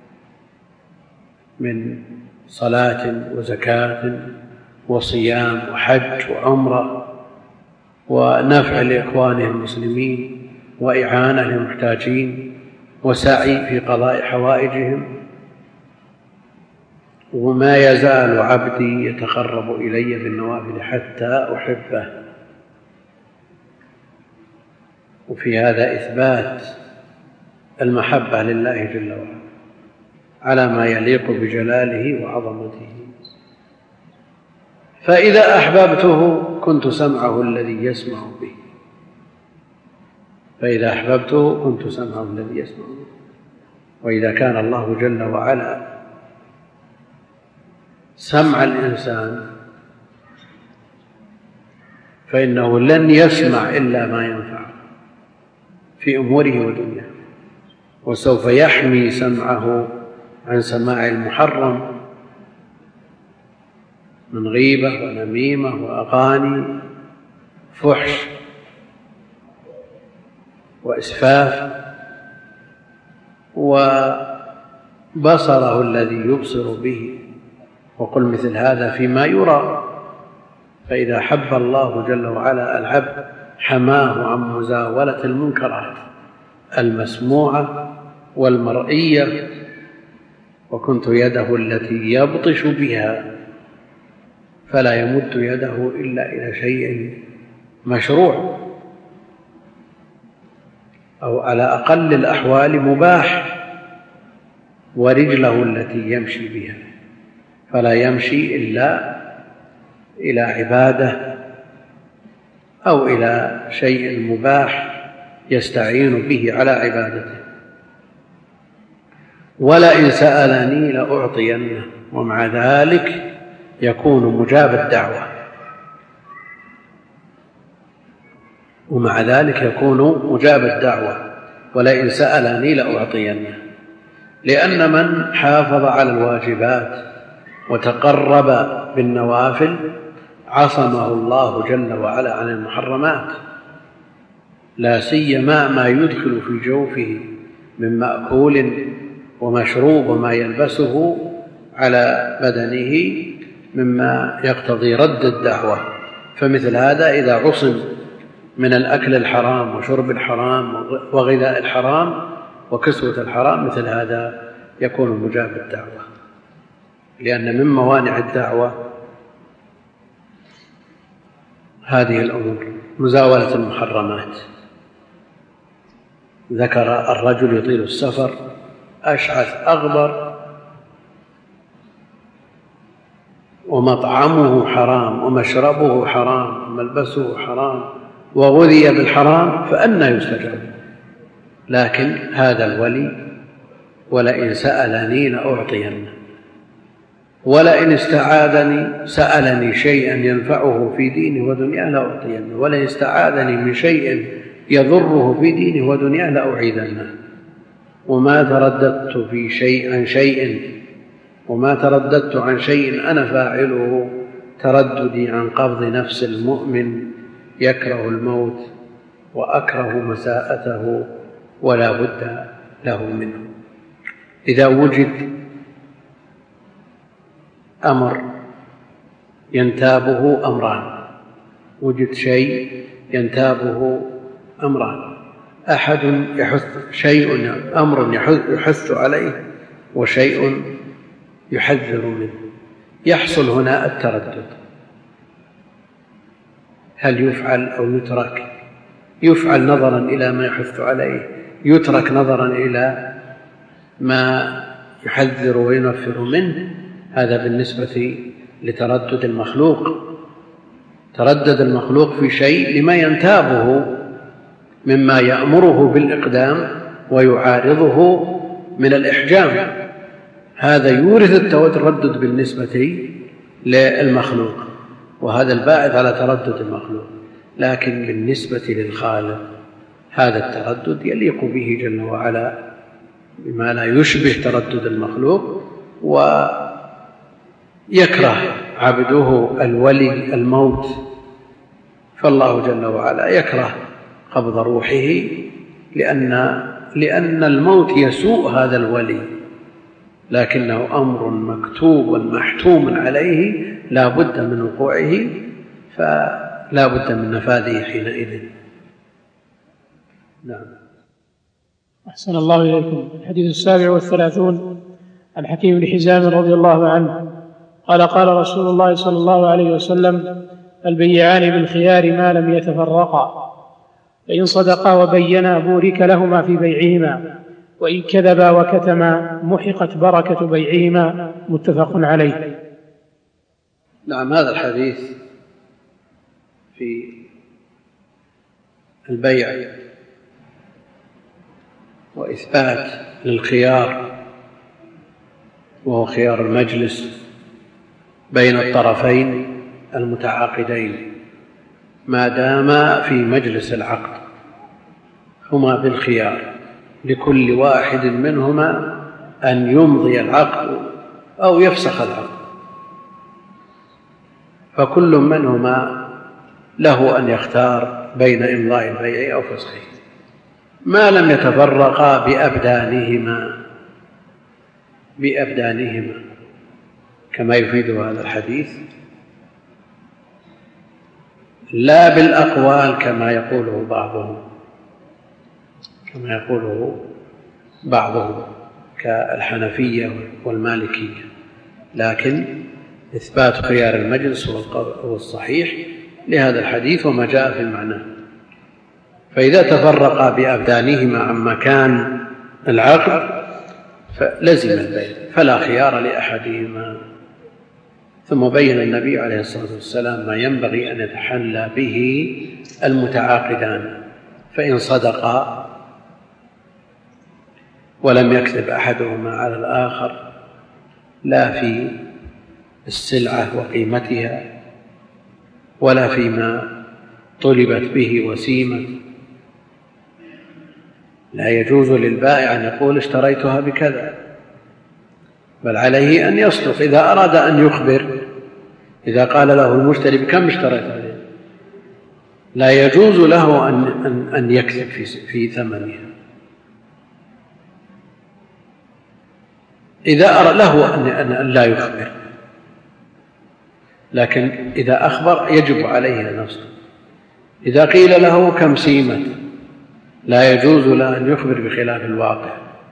من صلاة وزكاة وصيام وحج وعمرة ونفع لإخوانه المسلمين وإعانة للمحتاجين وسعي في قضاء حوائجهم. وما يزال عبدي يتقرب إلي بالنوافل حتى أحبه. وفي هذا إثبات المحبة لله جل وعلا على ما يليق بجلاله وعظمته. فإذا أحببته كنت سمعه الذي يسمع به، فإذا أحببته كنت سمعه الذي يسمع به. وإذا كان الله جل وعلا سمع الإنسان فإنه لن يسمع إلا ما ينفع في أموره ودنياه، وسوف يحمي سمعه عن سماع المحرم من غيبة ونميمة وأغاني فحش وإسفاف، وبصره الذي يبصر به. وقل مثل هذا فيما يرى. فإذا حب الله جل وعلا العبد حماه عن مزاولة المنكرات المسموعة والمرئية، وكنت يده التي يبطش بها، فلا يمد يده إلا إلى شيء مشروع أو على أقل الأحوال مباح، ورجله التي يمشي بها، فلا يمشي إلا إلى عبادة أو إلى شيء مباح يستعين به على عبادته. ولئن سألني لأعطينه، ومع ذلك يكون مجاب الدعوة، ومع ذلك يكون مجاب الدعوة ولئن سألني لأعطينه. لأن من حافظ على الواجبات وتقرب بالنوافل عصمه الله جل وعلا عن المحرمات، لا سيما ما يدخل في جوفه من مأكول ومشروب وما يلبسه على بدنه مما يقتضي رد الدعوة. فمثل هذا إذا عصم من الأكل الحرام وشرب الحرام وغذاء الحرام وكسوة الحرام، مثل هذا يكون مجاب الدعوة. لأن من موانع الدعوة هذه الأمور، مزاولة المحرمات. ذكر الرجل يطيل السفر أشعث أغبر ومطعمه حرام ومشربه حرام وملبسه حرام وغذي بالحرام، فأنى يستجاب؟ لكن هذا الولي ولئن سألني لأعطينه، ولئن استعاذني سألني شيئا ينفعه في دينه ودنياه لأعطينه، ولئن استعاذني من شيء يضره في دينه ودنياه لأعيذنه. وما ترددت في شيء عن شيء وما ترددت عن شيء أنا فاعله ترددي عن قبض نفس المؤمن يكره الموت وأكره مساءته ولا بد له منه. إذا وجد أمر ينتابه أمران، وجد شيء ينتابه أمران، أحد يحث شيء أمر يحث عليه وشيء يحذر منه، يحصل هنا التردد، هل يفعل أو يترك؟ يفعل نظرا إلى ما يحث عليه، يترك نظرا إلى ما يحذر وينفر منه. هذا بالنسبة لتردد المخلوق. تردد المخلوق في شيء لما ينتابه مما يأمره بالإقدام ويعارضه من الإحجام، هذا يورث التردد بالنسبة للمخلوق، وهذا الباعث على تردد المخلوق. لكن بالنسبة للخالق هذا التردد يليق به جل وعلا بما لا يشبه تردد المخلوق، ويكره عبده الولي الموت، فالله جل وعلا يكره قبض روحه لأن, لأن الموت يسوء هذا الولي، لكنه أمر مكتوب محتوم عليه لا بد من وقوعه، فلا بد من نفاذه حينئذ. نعم. أحسن الله إليكم. الحديث السابع والثلاثون عن حكيم بن حزام رضي الله عنه قال قال رسول الله صلى الله عليه وسلم: البيعان بالخيار ما لم يتفرقا، فإن صدقا وبينا بورك لهما في بيعهما، وإن كذبا وكتما محقت بركة بيعهما. متفق عليه. نعم. هذا الحديث في البيع وإثبات للخيار، وهو خيار المجلس بين الطرفين المتعاقدين ما داما في مجلس العقد، هما بالخيار لكل واحد منهما أن يمضي العقد أو يفسخ العقد، فكل منهما له أن يختار بين إمضاء البيع أو فسخه ما لم يتفرقا بأبدانهما بأبدانهما كما يفيد هذا الحديث، لا بالأقوال كما يقوله بعضهم كما يقوله بعضهم كالحنفية والمالكية، لكن إثبات خيار المجلس هو الصحيح لهذا الحديث وما جاء في المعنى. فإذا تفرقا بأبدانهما عن مكان العقد فلزم البيع، فلا خيار لأحدهما. ثم بين النبي عليه الصلاة والسلام ما ينبغي أن يتحلى به المتعاقدان، فإن صدقا ولم يكذب أحدهما على الآخر لا في السلعة وقيمتها ولا فيما طلبت به وسيمة، لا يجوز للبائع أن يقول اشتريتها بكذا، بل عليه أن يصدق إذا أراد أن يخبر. إذا قال له المشتري بكم اشتريتها، لا يجوز له أن, أن يكذب في, في ثمنها. إذا أرى له أن لا يخبر، لكن إذا أخبر يجب عليه أن يصدق. إذا قيل له كم سيمة لا يجوز له أن يخبر بخلاف الواقع،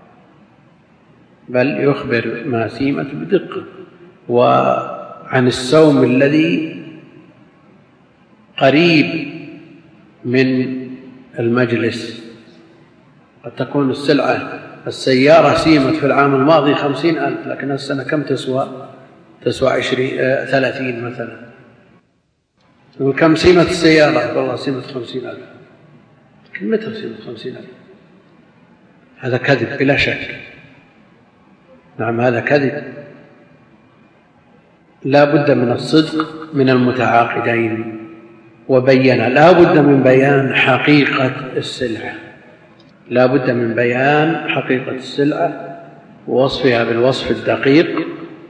بل يخبر ما سيمة بدقة. وعن السوم الذي قريب من المجلس، قد تكون السلعة السيارة سيمت في العام الماضي خمسين ألف، لكن السنة كم تسوى؟ تسوى عشرين ثلاثين مثلا. وكم سيمة السيارة؟ والله سيمة خمسين ألف. كم متر سيمة خمسين ألف؟ هذا كذب بلا شك. نعم هذا كذب. لا بد من الصدق من المتعاقدين، وبين لا بد من بيان حقيقة السلعة، لا بد من بيان حقيقة السلعة ووصفها بالوصف الدقيق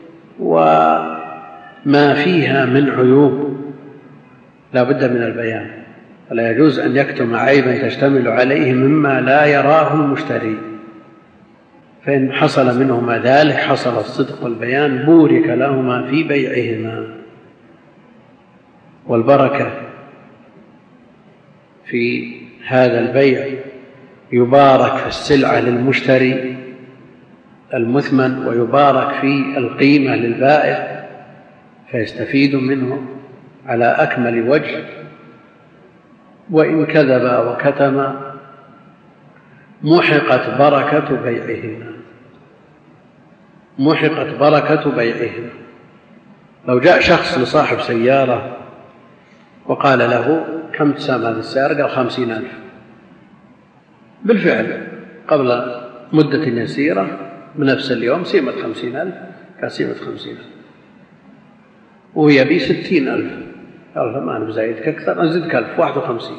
وما فيها من عيوب لا بد من البيان، فلا يجوز أن يكتم عيبا تشتمل عليه مما لا يراه المشتري، فإن حصل منهما ذلك حصل الصدق والبيان بورك لهما في بيعهما. والبركة في هذا البيع يبارك في السلعة للمشتري المثمن ويبارك في القيمة للبائع فيستفيد منه على أكمل وجه، وإن كذب وكتم محقت بركة بيعهما محقت بركة بيعهما. لو جاء شخص لصاحب سيارة وقال له كم تسام هذه السيارة؟ قال خمسين ألف. بالفعل قبل مدة يسيرة بنفس اليوم سيمة خمسين ألف، قال سيمة خمسين ألف وهي بي ستين ألف. قال فما أنا بزايدك أكثر، أزيدك ألف، واحد وخمسين.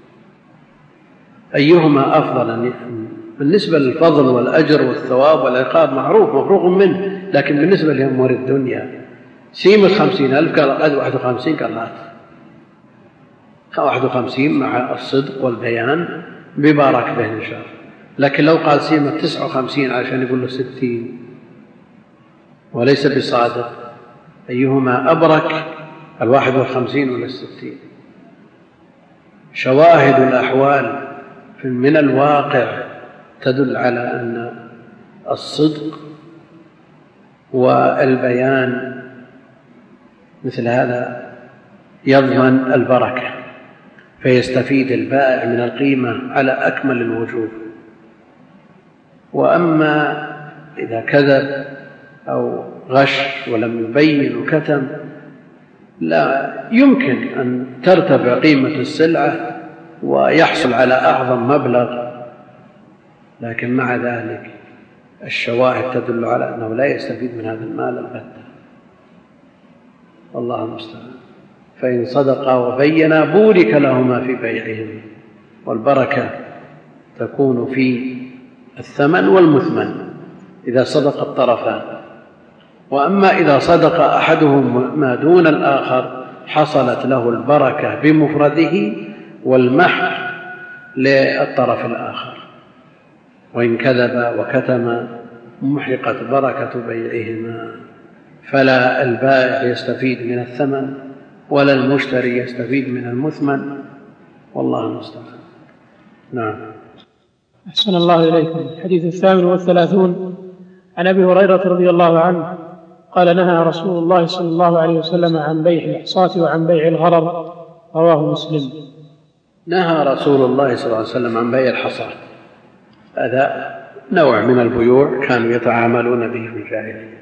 أيهما أفضل؟ بالنسبة للفضل والأجر والثواب والعقاب معروف مفروغ منه، لكن بالنسبة لأمور الدنيا سيمة خمسين ألف قال قد واحد وخمسين، قال لا، واحد وخمسين مع الصدق والبيان ببارك به إن شاء الله. لكن لو قال سيمة تسعة وخمسين عشان يقول له ستين وليس بصادق، أيهما أبرك، الواحد والخمسين ولا الستين؟ شواهد الأحوال من الواقع تدل على أن الصدق والبيان مثل هذا يضمن البركة، فيستفيد البائع من القيمة على أكمل الوجوه. وأما إذا كذب أو غش ولم يبين وكتم لا يمكن أن ترتفع قيمة السلعة ويحصل على أعظم مبلغ، لكن مع ذلك الشواهد تدل على أنه لا يستفيد من هذا المال البتة. والله المستعان. فإن صدقا وبينا بورك لهما في بيعهما، والبركة تكون في الثمن والمثمن إذا صدق الطرفان. وأما إذا صدق أحدهم دون الآخر حصلت له البركة بمفرده والمحق للطرف الآخر. وإن كذب وكتم محقت بركة بيعهما، فلا البائع يستفيد من الثمن ولا المشتري يستفيد من المثمن، والله المستعان. نعم. أحسن الله إليكم. الحديث الثامن والثلاثون عن أبي هريرة رضي الله عنه قال نهى رسول الله صلى الله عليه وسلم عن بيع الإحصاة وعن بيع الغرر، رواه مسلم. نهى رسول الله صلى الله عليه وسلم عن بيع الحصاة، هذا نوع من البيوع كانوا يتعاملون به في الجاهلية.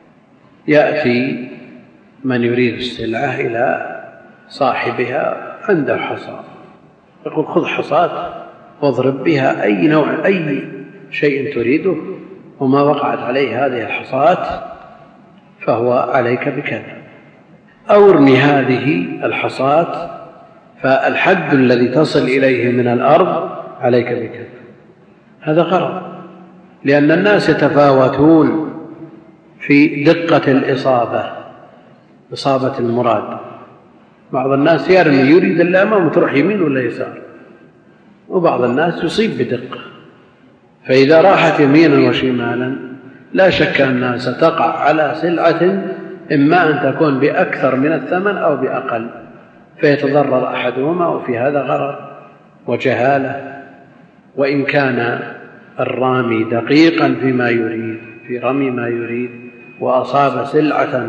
يأتي من يريد السلعة إلى صاحبها عنده حصاة، يقول خذ حصاة واضرب بها أي نوع أي شيء تريده، وما وقعت عليه هذه الحصاة فهو عليك بكذا، أو ارمي هذه الحصاة فالحد الذي تصل إليه من الأرض عليك بكذا. هذا غرض، لأن الناس يتفاوتون في دقة الإصابة، إصابة المراد. بعض الناس يرمي يريد الأمام وتروح يمين ولا يسار، وبعض الناس يصيب بدقة، فإذا راحت يمينا وشمالا لا شك أنها ستقع على سلعة إما أن تكون بأكثر من الثمن أو بأقل، فيتضرر أحدهما، وفي هذا غرر وجهالة. وإن كان الرامي دقيقا فيما يريد في رمي ما يريد وأصاب سلعة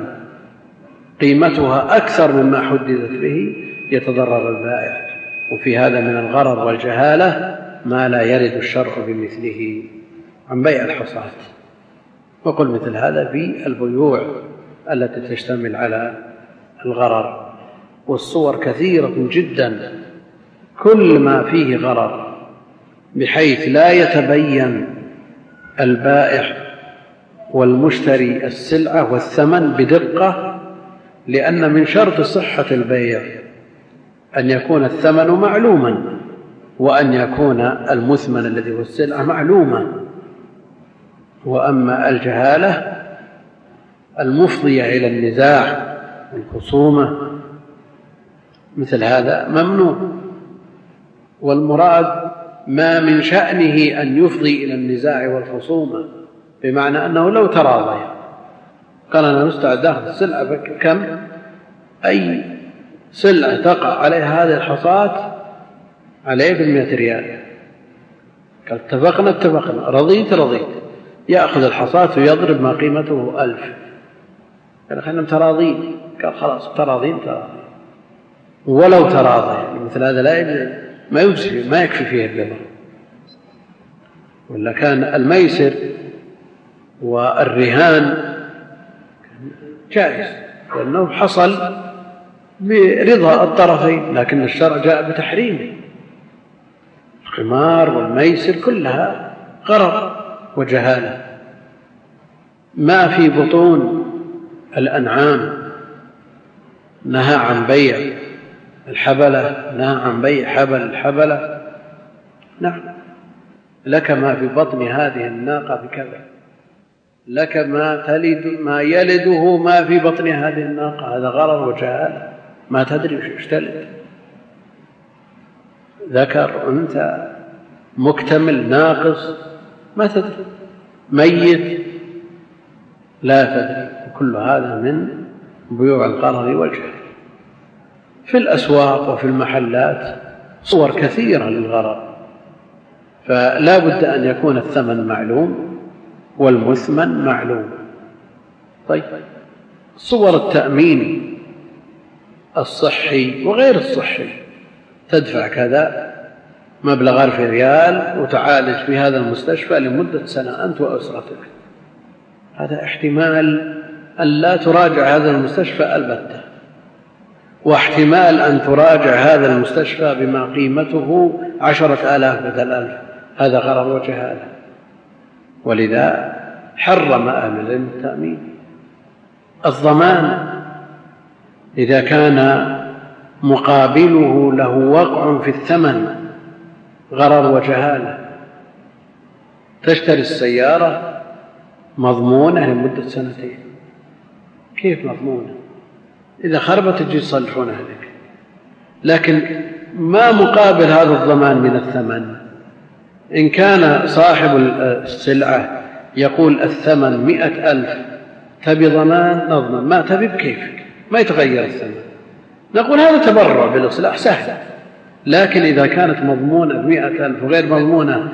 قيمتها أكثر مما حددت به يتضرر البائع، وفي هذا من الغرر والجهالة ما لا يرد الشرع بمثله عن بيع الحصاة. وقل مثل هذا في البيوع التي تشتمل على الغرر، والصور كثيرة جدا كل ما فيه غرر بحيث لا يتبين البائع والمشتري السلعة والثمن بدقة، لأن من شرط صحة البيع أن يكون الثمن معلوما، وأن يكون المثمن الذي هو السلعة معلومة. وأما الجهالة المفضية إلى النزاع والخصومة مثل هذا ممنوع. والمراد ما من شأنه أن يفضي إلى النزاع والخصومة، بمعنى أنه لو تراضي قال أنا مستعد أخذ السلعة بكم، أي سلعة تقع عليها هذه الحصاة عليه بالمئة ريال، قال اتفقنا اتفقنا رضيت رضيت، يأخذ الحصاة ويضرب ما قيمته ألف، قال خلنا متراضين، قال خلاص تراضين تراضين. ولو تراضي يعني مثل هذا لا ما يكفي ما يكفي فيه الرضا. ولا كان الميسر والرهان جائز لأنه حصل برضا الطرفين، لكن الشرع جاء بتحريمه. القمار والميسر كلها غرر وجهالة. ما في بطون الأنعام نهى عن بيع الحبلة، نهى عن بيع حبل الحبلة. نعم، لك ما في بطن هذه الناقة بكذا، لك ما تلد ما يلده ما في بطن هذه الناقة، هذا غرر وجهالة، ما تدري وش تلد، ذكر أنثى مكتمل ناقص ما تدري، ميت لا تدري. كل هذا من بيوع الغرر والجهل. في الأسواق وفي المحلات صور كثيرة للغرر، فلا بد أن يكون الثمن معلوم والمثمن معلوم. طيب، صور التأمين الصحي وغير الصحي، تدفع كذا مبلغ ألف ريال وتعالج في هذا المستشفى لمدة سنة أنت وأسرتك، هذا احتمال أن لا تراجع هذا المستشفى البتة، واحتمال أن تراجع هذا المستشفى بما قيمته عشرة آلاف بدل ألف، هذا غرر وجهالة. ولذا حرم أهل العلم التأمين. الضمان إذا كان مقابله له وقع في الثمن غرر وجهالة. تشتري السيارة مضمونة لمدة سنتين، كيف مضمونة؟ إذا خربت تجي يصلحونها لك، لكن ما مقابل هذا الضمان من الثمن. إن كان صاحب السلعة يقول الثمن مئة ألف، تبي ضمان نضمن، ما تبي بكيفك، ما يتغير الثمن، نقول هذا تبرع بالإصلاح سهل. لكن إذا كانت مضمونة بمئة ألف وغير مضمونة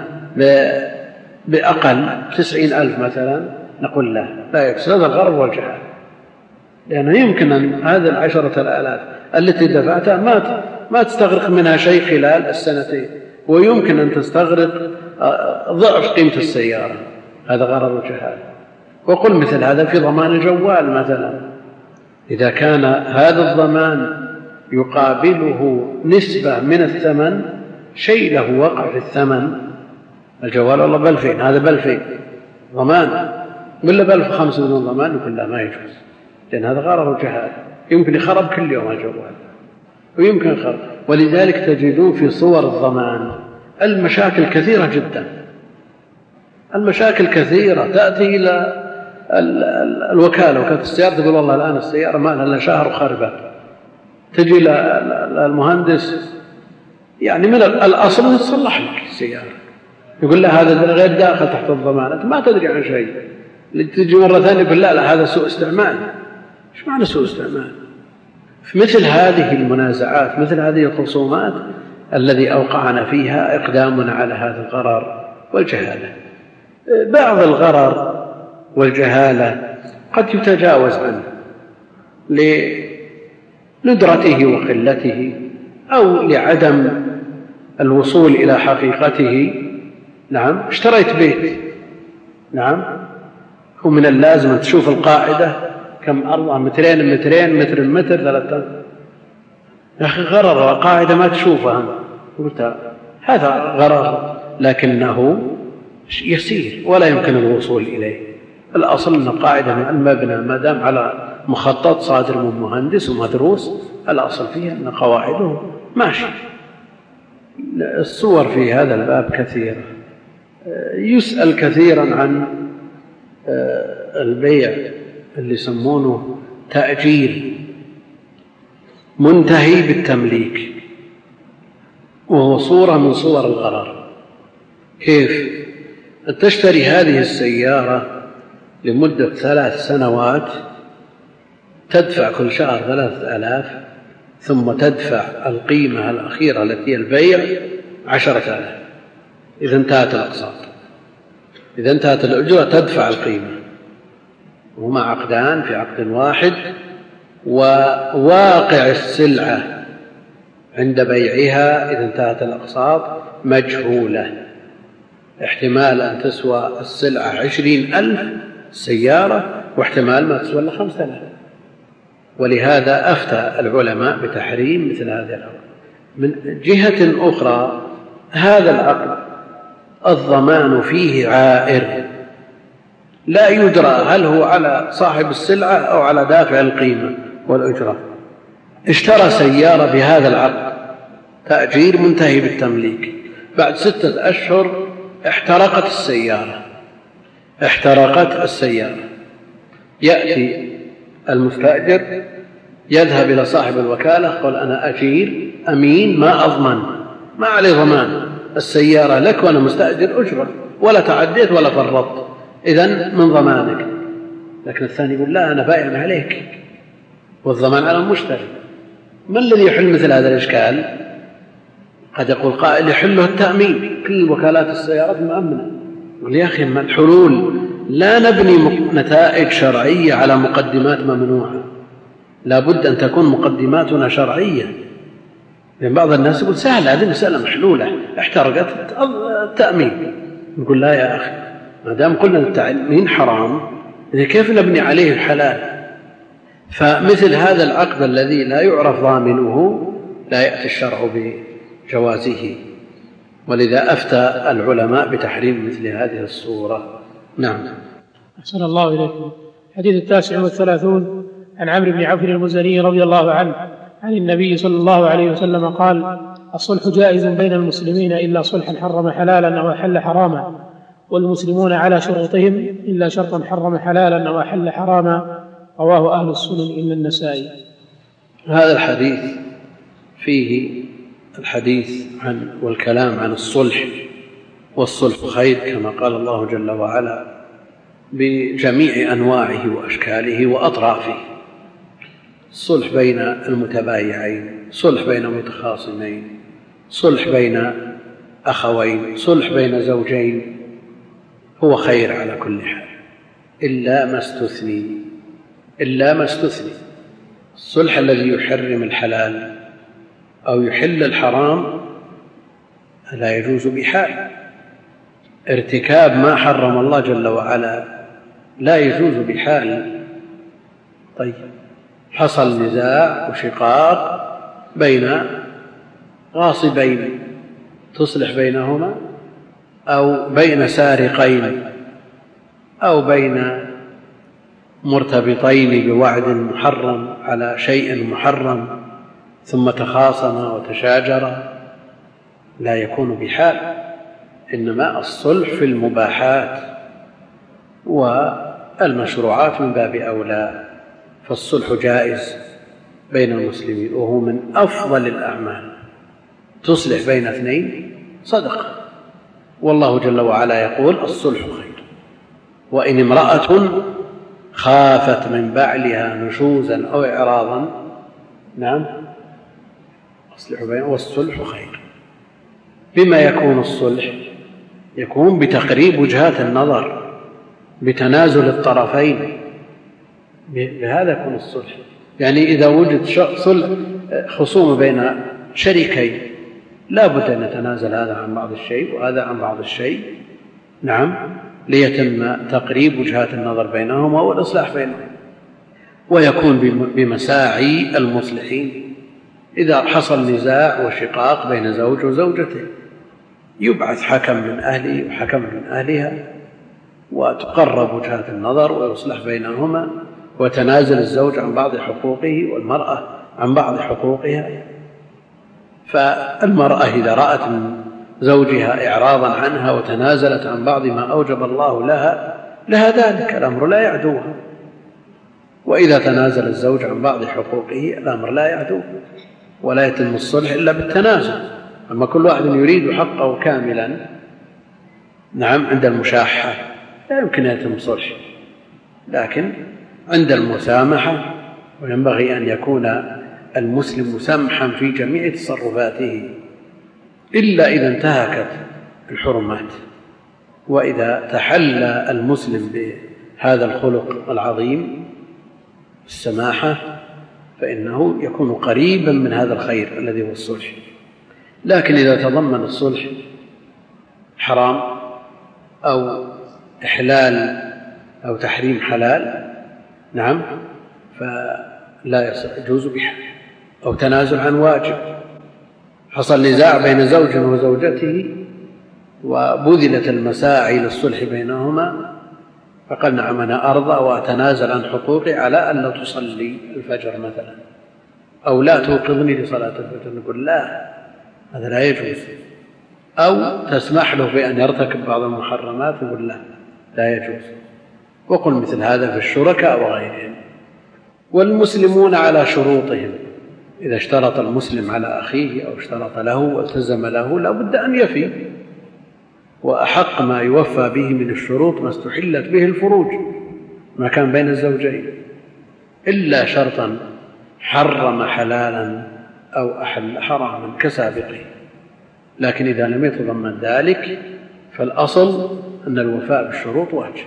بأقل تسعين ألف مثلا، نقول لا لا يفسد، هذا الغرر والجهال. لأنه يمكن أن هذه العشرة الآلاف التي دفعتها ما ما تستغرق منها شيء خلال السنتين، ويمكن أن تستغرق ضعف قيمة السيارة، هذا غرر وجهال. وقل مثل هذا في ضمان الجوال مثلا، إذا كان هذا الضمان يقابله نسبة من الثمن، شيء له وقع في الثمن، الجوال والله بألفين، هذا بألفين ضمان، ولا بألف خمسة من ضمان، يقول لا ما يجوز، لأن هذا غرر وجهال، يمكن يخرب كل يوم الجوال ويمكن يخرب. ولذلك تجدون في صور الضمان المشاكل كثيرة جدا، المشاكل كثيرة. تأتي إلى الوكالة، وكالة السيارة، تقول والله الآن السيارة ما لها إلا شهر وخربت، تجي إلى المهندس، يعني من الأصل تصلح لك السيارة، يقول لا هذا غير داخل تحت الضمان، أنت ما تدري عن شيء. تجي مرة ثانية يقول لا لا هذا سوء استعمال. إيش معنى سوء استعمال؟ في مثل هذه المنازعات، مثل هذه الخصومات، الذي أوقعنا فيها إقدامنا على هذا الغرر والجهالة. بعض الغرر والجهالة قد يتجاوز عنه لندرته وقلته، أو لعدم الوصول إلى حقيقته. نعم، اشتريت بيت، نعم، هو من اللازم أن تشوف القاعدة كم أرضها، مترين مترين متر متر ثلاثة، يا أخي غرر، قاعدة ما تشوفها، قلت هذا غرر، لكنه يسير ولا يمكن الوصول إليه. الأصل أن القاعدة من المبنى ما دام على مخطط صادر من مهندس ومدروس، الأصل فيها أن قواعده ماشي. الصور في هذا الباب كثيرة. يسأل كثيرا عن البيع اللي يسمونه تأجير منتهي بالتمليك، وهو صورة من صور الغرر. كيف؟ تشتري هذه السيارة لمدة ثلاث سنوات، تدفع كل شهر ثلاثة آلاف، ثم تدفع القيمة الأخيرة التي هي البيع عشرة آلاف. إذا انتهت الأقساط، إذا انتهت الأجرة تدفع القيمة، وهما عقدان في عقد واحد، وواقع السلعة عند بيعها إذا انتهت الأقساط مجهولة. احتمال أن تسوى السلعة عشرين ألف سيارة، واحتمال ما تسوى إلا خمسة آلاف. ولهذا أفتى العلماء بتحريم مثل هذه العقد. من جهة أخرى هذا العقد الضمان فيه عائر، لا يدرى هل هو على صاحب السلعة أو على دافع القيمة والأجرة. اشترى سيارة بهذا العقد تأجير منتهي بالتمليك، بعد ستة أشهر احترقت السيارة احترقت السيارة يأتي المستأجر يذهب إلى صاحب الوكالة قال أنا أجير أمين ما أضمن، ما عليه ضمان، السيارة لك وأنا مستأجر أجرة، ولا تعديت ولا فرطت، إذن من ضمانك. لكن الثاني يقول لا أنا بائع عليك والضمان على المشتري. ما الذي يحل مثل هذا الإشكال؟ قد يقول قائل يحله التأمين، كل وكالات السيارات مؤمنة. يقول يا أخي ما الحلول؟ لا نبني نتائج شرعية على مقدمات ممنوعة، لا بد أن تكون مقدماتنا شرعية. لأن بعض الناس يقول سهل هذه المسألة محلولة، احترقت التأمين. نقول لا يا أخي، ما دام قلنا التأمين حرام إذا كيف نبني عليه الحلال؟ فمثل هذا العقد الذي لا يعرف ضامنه لا يأتي الشرع بجوازه، ولذا أفتى العلماء بتحريم مثل هذه الصورة. نعم. أحسن الله إليكم. الحديث التاسع والثلاثون عن عمرو بن عوف المزني رضي الله عنه عن النبي صلى الله عليه وسلم قال: الصلح جائز بين المسلمين إلا صلحا حرم حلالا أو أحل حراما، والمسلمون على شروطهم إلا شرطا حرم حلالا أو أحل حراما. رواه أهل السنن إلا النسائي. هذا الحديث فيه الحديث عن والكلام عن الصلح، والصلح خير كما قال الله جل وعلا بجميع أنواعه وأشكاله وأطرافه. الصلح بين المتبايعين، صلح بين متخاصمين، صلح بين أخوين، صلح بين زوجين، هو خير على كل حال إلا ما استثني إلا ما استثني الصلح الذي يحرم الحلال أو يحل الحرام لا يجوز بحال. ارتكاب ما حرم الله جل وعلا لا يجوز بحال. طيب حصل نزاع وشقاق بين غاصبين، تصلح بينهما، أو بين سارقين، أو بين مرتبطين بوعد محرم على شيء محرم ثم تخاصما وتشاجرا، لا يكون بحال. إنما الصلح في المباحات والمشروعات من باب أولى. فالصلح جائز بين المسلمين وهو من أفضل الأعمال. تصلح بين اثنين صدقة، والله جل وعلا يقول الصلح خير. وإن امرأة خافت من بعلها نشوزا أو إعراضا نعم أصلح بينهم والصلح خير. بما يكون الصلح؟ يكون بتقريب وجهات النظر، بتنازل الطرفين، بهذا يكون الصلح. يعني إذا وجد صلح خصوم بين شريكين لا بد أن يتنازل هذا عن بعض الشيء وهذا عن بعض الشيء، نعم، ليتم تقريب وجهات النظر بينهما والإصلاح بينهم. ويكون بمساعي المصلحين. إذا حصل نزاع وشقاق بين زوج وزوجته يبعث حكم من أهله وحكم من أهلها، وتقرب وجهات النظر ويصلح بينهما، وتنازل الزوج عن بعض حقوقه والمرأة عن بعض حقوقها. فالمرأة إذا رأت من زوجها إعراضا عنها وتنازلت عن بعض ما أوجب الله لها لها ذلك، الأمر لا يعدوها. وإذا تنازل الزوج عن بعض حقوقه الأمر لا يعدوه، ولا يتم الصلح إلا بالتنازل. أما كل واحد يريد حقه كاملا نعم عند المشاحة لا يمكن أن يتم صلح، لكن عند المسامحة وينبغي أن يكون المسلم مسامحا في جميع تصرفاته إلا إذا انتهكت الحرمات. وإذا تحلى المسلم بهذا الخلق العظيم السماحة فإنه يكون قريبا من هذا الخير الذي هو الصلح. لكن إذا تضمن الصلح حرام أو إحلال أو تحريم حلال نعم فلا يجوز بحال، أو تنازل عن واجب، حصل نزاع بين زوج وزوجته وبذلت المساعي للصلح بينهما فقال نعم أنا أرضى وأتنازل عن حقوقي على أن لا تصلي الفجر مثلا، أو لا توقظني لصلاة الفجر، نقول لا هذا لا يجوز. أو تسمح له بأن يرتكب بعض المحرمات، نقول لا لا يجوز. وقل مثل هذا في الشركاء وغيرهم. والمسلمون على شروطهم، إذا اشترط المسلم على أخيه أو اشترط له والتزم له لا بد أن يفي، وأحق ما يوفى به من الشروط ما استحلت به الفروج ما كان بين الزوجين، إلا شرطا حرم حلالا أو أحل حراما كسابقه. لكن إذا لم يتضمن ذلك فالأصل أن الوفاء بالشروط واجب.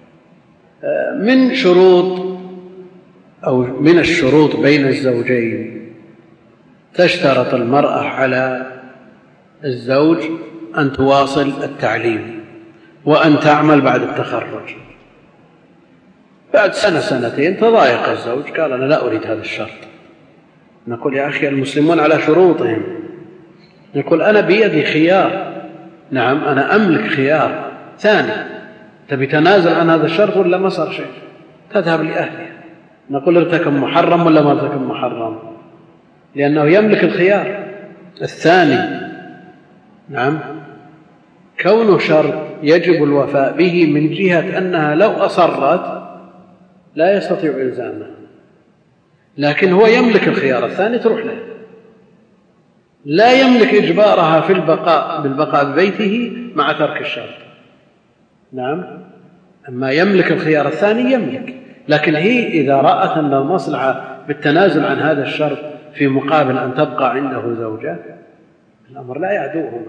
من شروط أو من الشروط بين الزوجين تشترط المرأة على الزوج أن تواصل التعليم وأن تعمل بعد التخرج. بعد سنة سنتين تضايق الزوج قال أنا لا أريد هذا الشرط، نقول يا أخي المسلمون على شروطهم، نقول أنا بيدي خيار، نعم أنا أملك خيار ثاني، تبي تنازل عن هذا الشرط ولا ما صار شيء تذهب لأهلها، نقول ارتكب محرم ولا ما ارتكب محرم، لأنه يملك الخيار الثاني. نعم كونه شرط يجب الوفاء به من جهة أنها لو أصرت لا يستطيع إلزامها، لكن هو يملك الخيار الثاني تروح له، لا يملك إجبارها في البقاء بالبقاء ببيته مع ترك الشرط. نعم أما يملك الخيار الثاني يملك، لكن هي إذا رأت أن المصلحة بالتنازل عن هذا الشرط في مقابل أن تبقى عنده زوجة الأمر لا يعدوهما.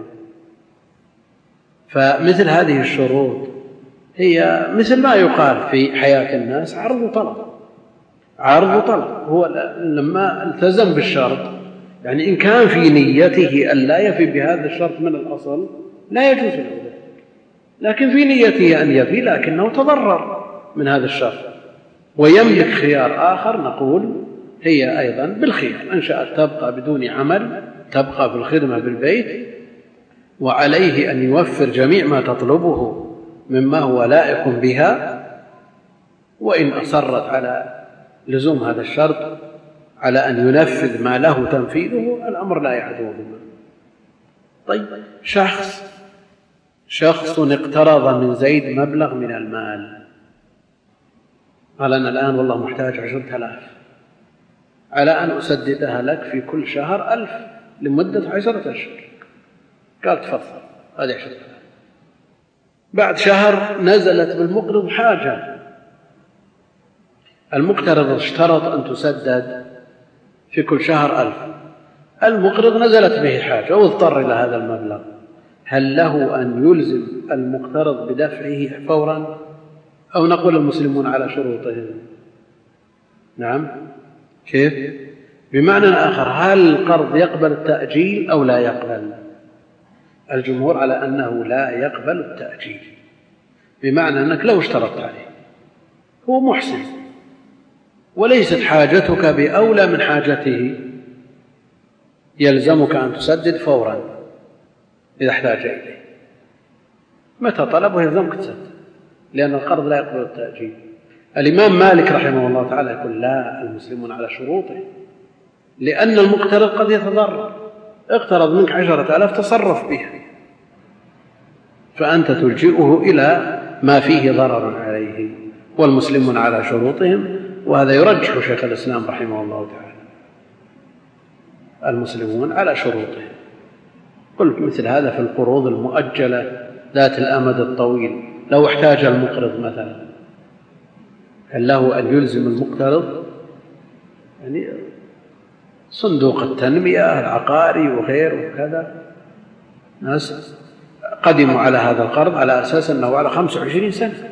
فمثل هذه الشروط هي مثل ما يقال في حياة الناس عرض وطلب، عرض وطلب. هو لما التزم بالشرط يعني إن كان في نيته أن لا يفي بهذا الشرط من الأصل لا يجوز له ذلك، لكن في نيته أن يفي لكنه تضرر من هذا الشرط ويملك خيار آخر، نقول هي أيضا بالخيار، إن شاءت تبقى بدون عمل تبقى في الخدمة بالبيت، وعليه أن يوفر جميع ما تطلبه مما هو لائق بها، وإن أصرت على لزوم هذا الشرط على أن ينفذ ما له تنفيذه الأمر لا يعدوهما. طيب شخص شخص اقترض من زيد مبلغ من المال، قال أنا الآن والله محتاج عشرة آلاف على أن أسددها لك في كل شهر ألف لمدة عشرة أشهر. قال تفضل هذه عشرة آلاف. بعد شهر نزلت بالمقرض حاجة، المقترض اشترط أن تسدد في كل شهر ألف، المقرض نزلت به حاجة واضطر إلى هذا المبلغ، هل له أن يلزم المقترض بدفعه فورا أو نقول المسلمون على شروطهم؟ نعم كيف؟ بمعنى آخر هل القرض يقبل التأجيل أو لا يقبل؟ الجمهور على أنه لا يقبل التأجيل، بمعنى أنك لو اشترطت عليه هو محسن وليست حاجتك بأولى من حاجته، يلزمك أن تسدد فورا إذا احتاج إليه، متى طلبه يلزمك تسدد لأن القرض لا يقبل التأجيل. الإمام مالك رحمه الله تعالى يقول لا، المسلمون على شروطه، لأن المقترض قد يتضرر اقترض منك عشرة آلاف تصرف بها، فأنت تلجئه إلى ما فيه ضرر عليه، والمسلمون على شروطهم، وهذا يرجح شيخ الإسلام رحمه الله تعالى، المسلمون على شروطهم. قلت مثل هذا في القروض المؤجلة ذات الأمد الطويل، لو احتاج المقرض مثلا هل له أن يلزم المقترض؟ يعني صندوق التنمية العقاري وغيره وكذا، ناس قدموا على هذا القرض على أساس أنه على خمس وعشرين سنة،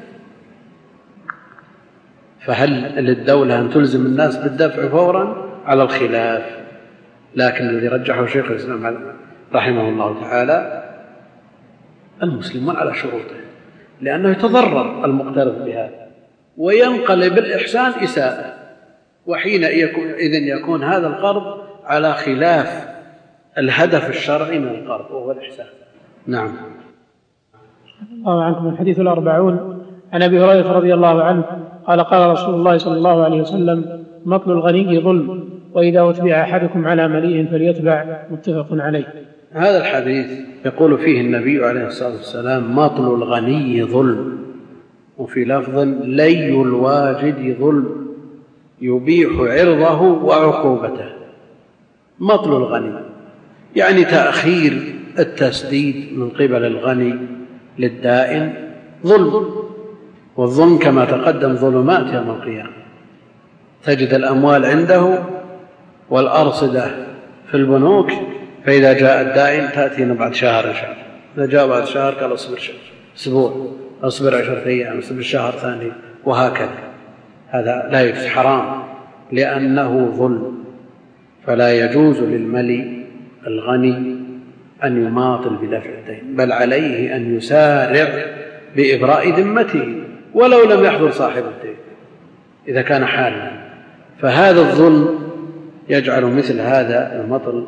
فهل للدولة أن تلزم الناس بالدفع فورا؟ على الخلاف، لكن الذي رجحه شيخ الإسلام رحمه الله تعالى المسلمون على شروطه، لأنه يتضرر المقترض بهذا وينقلب الإحسان إساءة، وحينئذ يكون هذا القرض على خلاف الهدف الشرعي من القرض وهو الإحسان. نعم. الله عنكم. الحديث الأربعون عن أبي هريرة رضي الله عنه قال قال رسول الله صلى الله عليه وسلم: مطل الغني ظلم، وإذا أتبع أحدكم على مليء فليتبع. متفق عليه. هذا الحديث يقول فيه النبي عليه الصلاة والسلام: مطل الغني ظلم، وفي لفظ: لي الواجد ظلم يبيح عرضه وعقوبته. مطل الغني يعني تأخير التسديد من قبل الغني للدائن ظلم، والظلم كما تقدم ظلمات يوم القيامة، تجد الأموال عنده والأرصدة في البنوك، فإذا جاء الدائن تأتينا بعد شهر شهر، إذا جاء بعد شهر قال أصبر شهر أسبوع، أصبر عشرة أيام، أصبر شهر ثاني، وهكذا. هذا لا يجوز، حرام، لأنه ظلم. فلا يجوز للملي الغني أن يماطل بدفع الدين، بل عليه أن يسارع بإبراء ذمته ولو لم يحضر صاحب الدين إذا كان حالا. فهذا الظلم يجعل مثل هذا المطل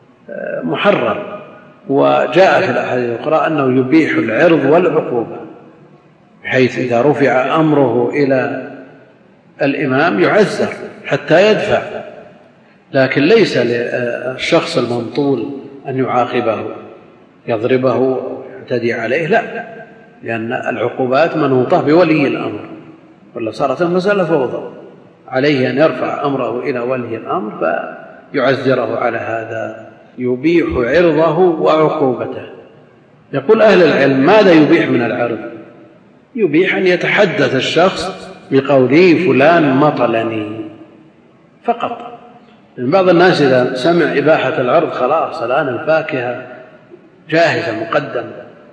محرر. وجاء في الأحاديث الأخرى أنه يبيح العرض والعقوبة، بحيث إذا رفع أمره إلى الإمام يعزر حتى يدفع، لكن ليس للشخص الممطول أن يعاقبه يضربه أو يعتدي عليه، لا، لأن العقوبات منوطة بولي الأمر، ولا صارت المسألة فوضى. عليه أن يرفع أمره إلى ولي الأمر فيعزره على هذا، يبيح عرضه وعقوبته. يقول أهل العلم: ماذا يبيح من العرض؟ يبيح أن يتحدث الشخص بقوله فلان مطلني فقط. من بعض الناس إذا سمع إباحة العرض خلاص الآن الفاكهة جاهزة مقدمة،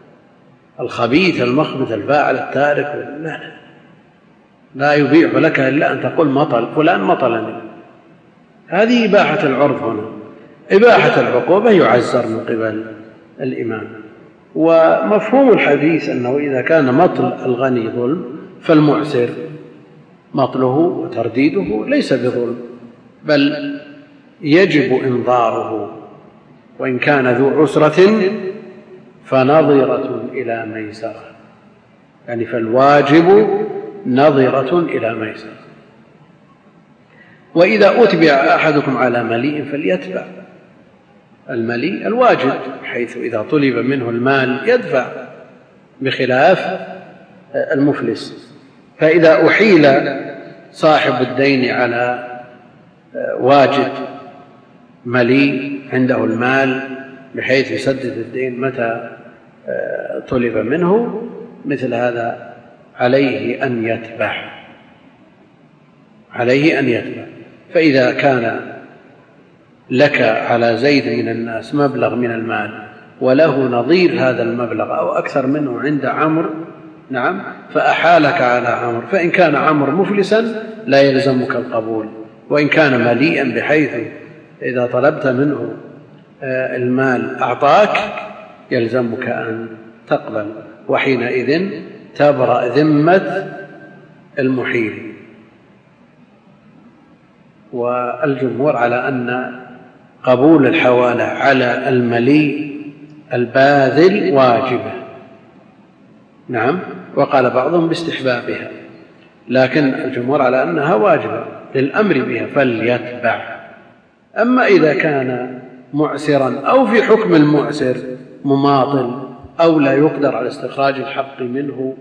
الخبيث المخبث الفاعل التارك، لا لا يبيح لك إلا أن تقول مطل فلان مطلني. هذه إباحة العرض. هنا إباحة العقوبة يعزر من قبل الإمام. ومفهوم الحديث أنه إذا كان مطل الغني ظلم فالمعسر مطله وترديده ليس بظلم، بل يجب إنظاره، وإن كان ذو عسرة فنظرة إلى ميسرة، يعني فالواجب نظرة إلى ميسرة. وإذا أتبع أحدكم على مليء فليتبع. المليء الواجب، حيث إذا طلب منه المال يدفع، بخلاف المفلس. فإذا أحيل صاحب الدين على واجد مليء عنده المال بحيث يسدد الدين متى طلب منه، مثل هذا عليه أن يتبع، عليه أن يتبع. فإذا كان لك على زيد من الناس مبلغ من المال وله نظير هذا المبلغ أو أكثر منه عند عمرو، نعم، فأحالك على عمرو، فإن كان عمرو مفلسا لا يلزمك القبول، وإن كان مليئا بحيث إذا طلبت منه المال أعطاك يلزمك أن تقبل، وحينئذ تبرأ ذمة المحيل. والجمهور على أن قبول الحوالة على المليء الباذل واجبة، نعم، وقال بعضهم باستحبابها، لكن الجمهور على أنها واجبة للأمر بها فليتبع. أما إذا كان معسرا أو في حكم المعسر مماطل أو لا يقدر على استخراج الحق منه،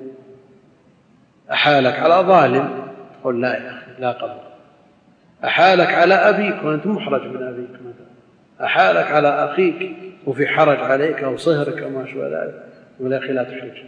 أحالك على ظالم قل لا يا أخي لا قبل، أحالك على أبيك وأنت محرج من أبيك مثلا، أحالك على أخيك وفي حرج عليك أو صهرك أو ما شابه ذلك، ولا أخي لا تحرج،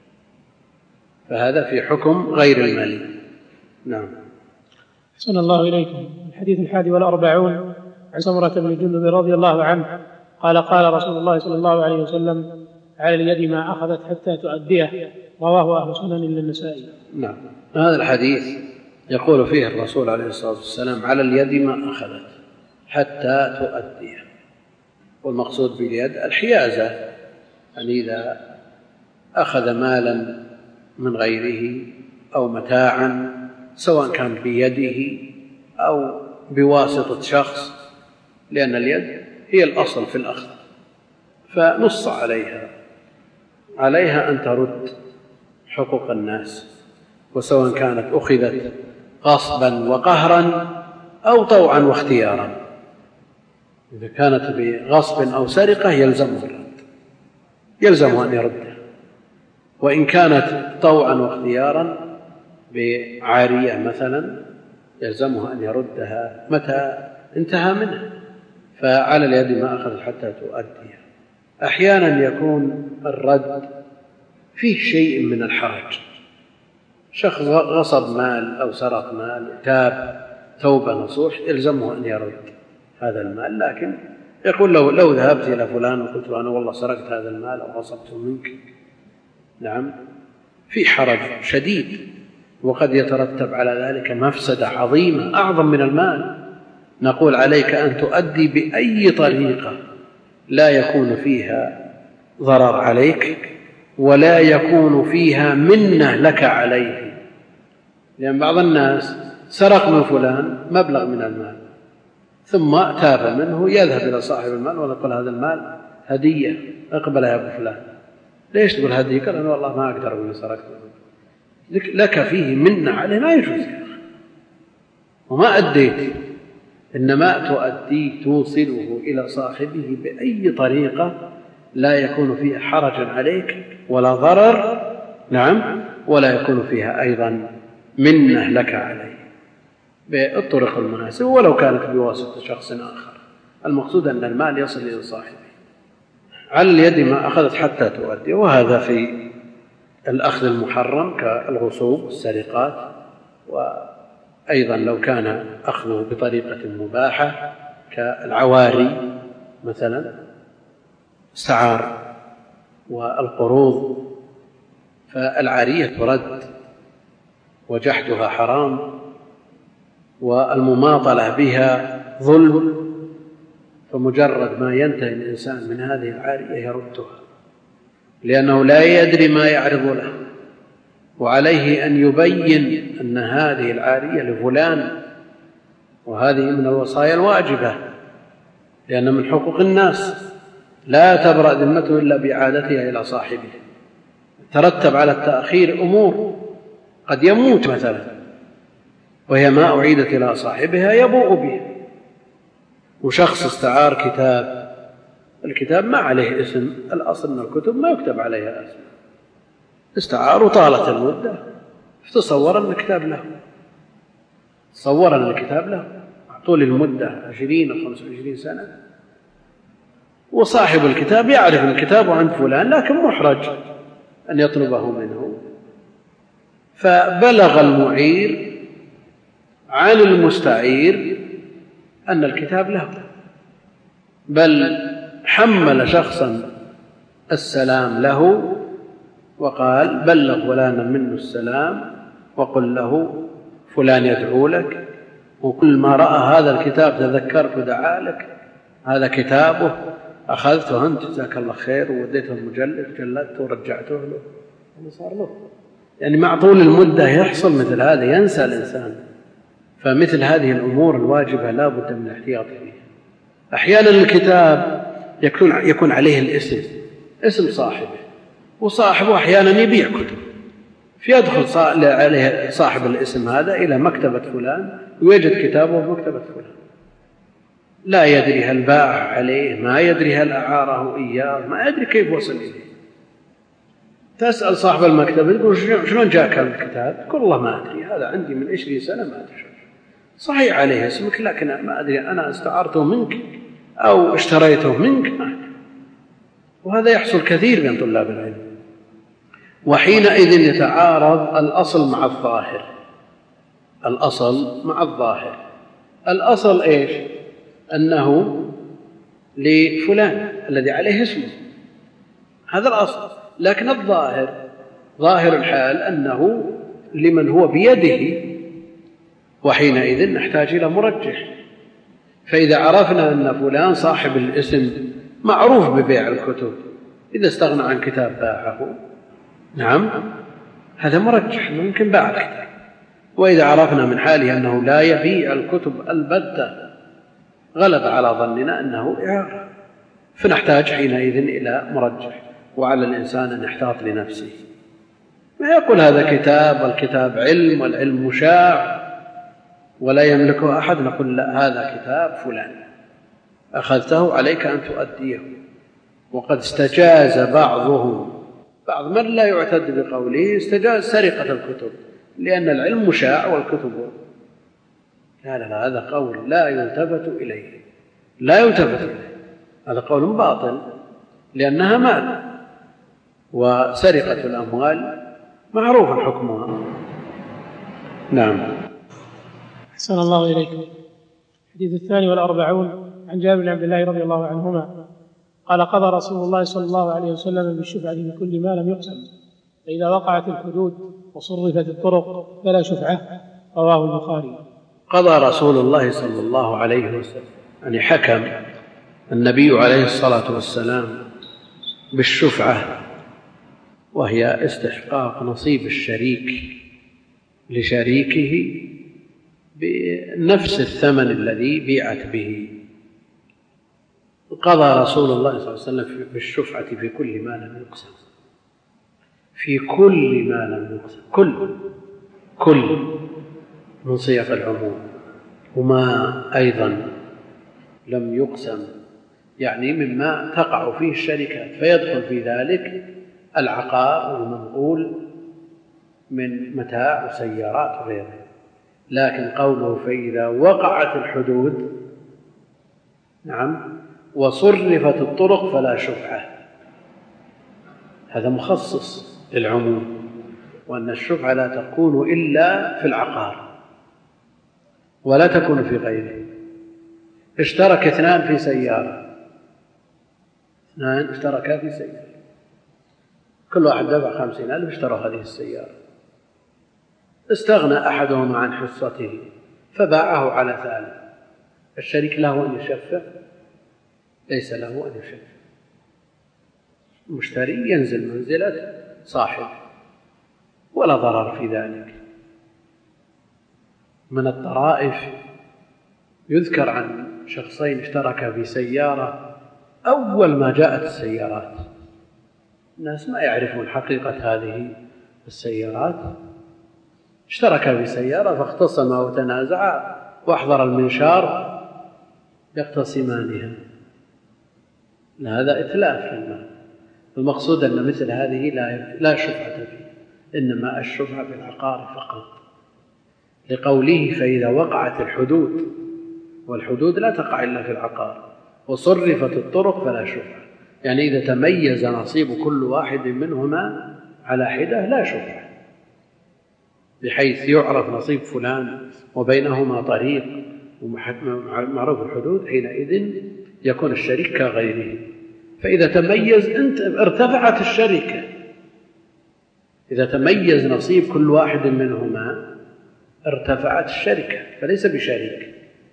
فهذا في حكم غير المالي. نعم. أحسن الله إليكم. الحديث الحادي والأربعون عن سمرة بن جندب رضي الله عنه قال قال رسول الله صلى الله عليه وسلم: على اليد ما أخذت حتى تؤديه، رواه أهل سنن للنسائي. نعم. هذا الحديث يقول فيه الرسول عليه الصلاة والسلام: على اليد ما أخذت حتى تؤديه. والمقصود باليد الحيازة، يعني إذا أخذ مالا من غيره أو متاعا سواء كان بيده أو بواسطة شخص، لأن اليد هي الأصل في الأخذ، فنص عليها عليها أن ترد حقوق الناس، وسواء كانت أخذت غصبا وقهرا أو طوعا واختيارا. إذا كانت بغصب أو سرقة يلزمه الرد، يلزمه أن يردها. وإن كانت طوعا واختيارا بعارية مثلا يلزمه أن يردها متى انتهى منها. فعلى اليد ما أخذ حتى تؤديها. أحيانا يكون الرد فيه شيء من الحرج، شخص غصب مال أو سرق مال تاب توبة نصوح يلزمه أن يرد هذا المال، لكن يقول لو, لو ذهبت إلى فلان وقلت له أنا والله سرقت هذا المال أو غصبته منك، نعم في حرج شديد، وقد يترتب على ذلك مفسدة عظيمة أعظم من المال. نقول عليك أن تؤدي بأي طريقة لا يكون فيها ضرر عليك ولا يكون فيها منة لك عليه، لأن بعض الناس سرق من فلان مبلغ من المال ثم تاب منه، يذهب إلى صاحب المال ويقول هذا المال هدية اقبلها يا أبو فلان. ليش تقول هدية؟ قال أنا والله ما أقدر أقول سرقت لك، فيه منة عليه ما يجوز يا أخي، وما أديت، إنما تؤدي توصله إلى صاحبه بأي طريقة لا يكون فيها حرج عليك ولا ضرر، نعم، ولا يكون فيها أيضا منة لك عليه، بالطرق المناسبة ولو كانت بواسطة شخص آخر. المقصود أن المال يصل إلى صاحبه. على اليد ما أخذت حتى تؤدي، وهذا في الأخذ المحرم كالغصوب والسرقات، وأيضا لو كان أخذه بطريقة مباحة كالعواري مثلا استعار والقروض، فالعارية ترد وجحدها حرام، والمماطلة بها ظلم، فمجرد ما ينتهي الإنسان من هذه العارية يردها، لأنه لا يدري ما يعرض له، وعليه أن يبين أن هذه العارية لفلان، وهذه من الوصايا الواجبة، لأن من حقوق الناس لا تبرأ ذمته إلا بإعادتها إلى صاحبه. ترتب على التأخير أمور، قد يموت مثلا وهي ما أعيدت إلى صاحبها يبوء به. وشخص استعار كتاب، الكتاب ما عليه اسم، الأصل أن الكتب ما يكتب عليها اسم، استعار وطالت المدة فتصور أن الكتاب له، تصور أن الكتاب له طول المدة عشرين أو خمسة وعشرين سنة، وصاحب الكتاب يعرف الكتاب عند فلان لكن محرج أن يطلبه منه، فبلغ المعير عن المستعير أن الكتاب له، بل حمل شخصا السلام له وقال بلغ فلانا منه السلام وقل له فلان يدعو لك، وكل ما رأى هذا الكتاب تذكرت ودعا لك، هذا كتابه أخذته أنت جزاك الله خير ووديته المجلد جلدته ورجعته له، هذا صار له. يعني مع طول المدة يحصل مثل هذا، ينسى الإنسان. فمثل هذه الأمور الواجبة لا بد من الاحتياط فيها. أحيانا الكتاب يكون, يكون عليه الاسم، اسم صاحبه، وصاحبه أحيانا يبيع كتب، فيدخل عليه صاحب الاسم هذا إلى مكتبة فلان ويجد كتابه في مكتبة فلان، لا يدري هل باع عليه، ما يدري هل أعاره إياه، ما يدري كيف وصل إليه. تسأل صاحب المكتب تقول شلون جاءك هذا الكتاب؟ يقول والله ما أدري، هذا عندي من عشرين سنة ما أدري. صحيح عليه اسمك لكن ما أدري أنا استعرته منك أو اشتريته منك، ما أدري. وهذا يحصل كثير من طلاب العلم. وحينئذ يتعارض الأصل مع الظاهر. الأصل مع الظاهر. الأصل إيش؟ أنه لفلان الذي عليه اسمه، هذا الأصل. لكن الظاهر ظاهر الحال أنه لمن هو بيده، وحينئذ نحتاج إلى مرجح. فإذا عرفنا أن فلان صاحب الاسم معروف ببيع الكتب، إذا استغنى عن كتاب باعه، نعم هذا مرجح ممكن باع الكتاب. وإذا عرفنا من حاله أنه لا يبيع الكتب البتة، غلب على ظننا أنه إعارة، فنحتاج حينئذ إلى مرجح. وعلى الإنسان أن يحتاط لنفسه، ما يقول هذا كتاب والكتاب علم والعلم مشاع ولا يملكه أحد. نقول لا، هذا كتاب فلان أخذته عليك أن تؤديه. وقد استجاز بعضهم، بعض من لا يعتد بقوله، استجاز سرقة الكتب لأن العلم مشاع والكتب لا لا لا، هذا قول لا يلتفت إليه، لا يلتفت إليه، هذا قول باطل، لأنها مال، وسرقة الأموال معروف حكمها. نعم. أحسن الله إليكم. الحديث الثاني والأربعون عن جابر بن عبد الله رضي الله عنهما قال قضى رسول الله صلى الله عليه وسلم بالشفعة في كل ما لم يقسم، فإذا وقعت الحدود وصرفت الطرق فلا شفعة. رواه البخاري. قضى رسول الله صلى الله عليه وسلم، يعني حكم النبي عليه الصلاة والسلام بالشفعة، وهي استحقاق نصيب الشريك لشريكه بنفس الثمن الذي بيعت به. قضى رسول الله صلى الله عليه وسلم بالشفعة في كل ما لم يقسم، في كل ما لم يقسم، كل كل من صيغ العموم. وما أيضا لم يقسم يعني مما تقع فيه الشركات، فيدخل في ذلك العقار والمنقول من متاع وسيارات وغيره. لكن قوله فإذا وقعت الحدود، نعم، وصرفت الطرق فلا شفعة، هذا مخصص للعموم، وأن الشفعة لا تكون إلا في العقار ولا تكون في غيره. اشترك اثنان في سيارة، اثنان اشتركا في سيارة، كل واحد دفع خمسين ألف اشتروا هذه السيارة، استغنى أحدهما عن حصته فباعه على ثالث، الشريك له أن يشفع؟ ليس له أن يشفع. المشتري ينزل منزلة صاحب ولا ضرر في ذلك. من الطرائف يذكر عن شخصين اشتركا في سيارة، أول ما جاءت السيارات الناس ما يعرفون حقيقة هذه السيارات، اشتركا في سيارة فاختصما وتنازعا واحضر المنشار يقتسمانها. هذا إتلاف للمال. المقصود أن مثل هذه لا شفعة فيه، إنما الشفعة في العقار فقط، لقوله فإذا وقعت الحدود، والحدود لا تقع إلا في العقار، وصرفت الطرق فلا شفعة، يعني إذا تميز نصيب كل واحد منهما على حدة لا شفعة، بحيث يعرف نصيب فلان وبينهما طريق ومعروف الحدود، حينئذ يكون الشريك كغيره. فإذا تميز انت ارتفعت الشركة، إذا تميز نصيب كل واحد منهما ارتفعت الشركة، فليس بشريك،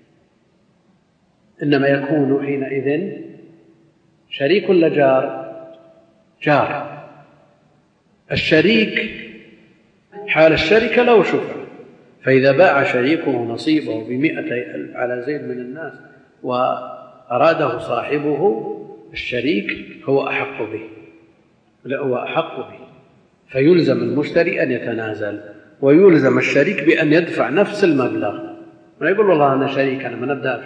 إنما يكون حينئذ شريك ولا جار؟ جار. الشريك حال الشركة له شفعة، فإذا باع شريكه نصيبه بمئة ألف على زيد من الناس وأراده صاحبه الشريك هو أحق به، لا هو أحق به، فيلزم المشتري أن يتنازل، ويلزم الشريك بأن يدفع نفس المبلغ. ما يقول والله أنا شريك أنا من الدافع،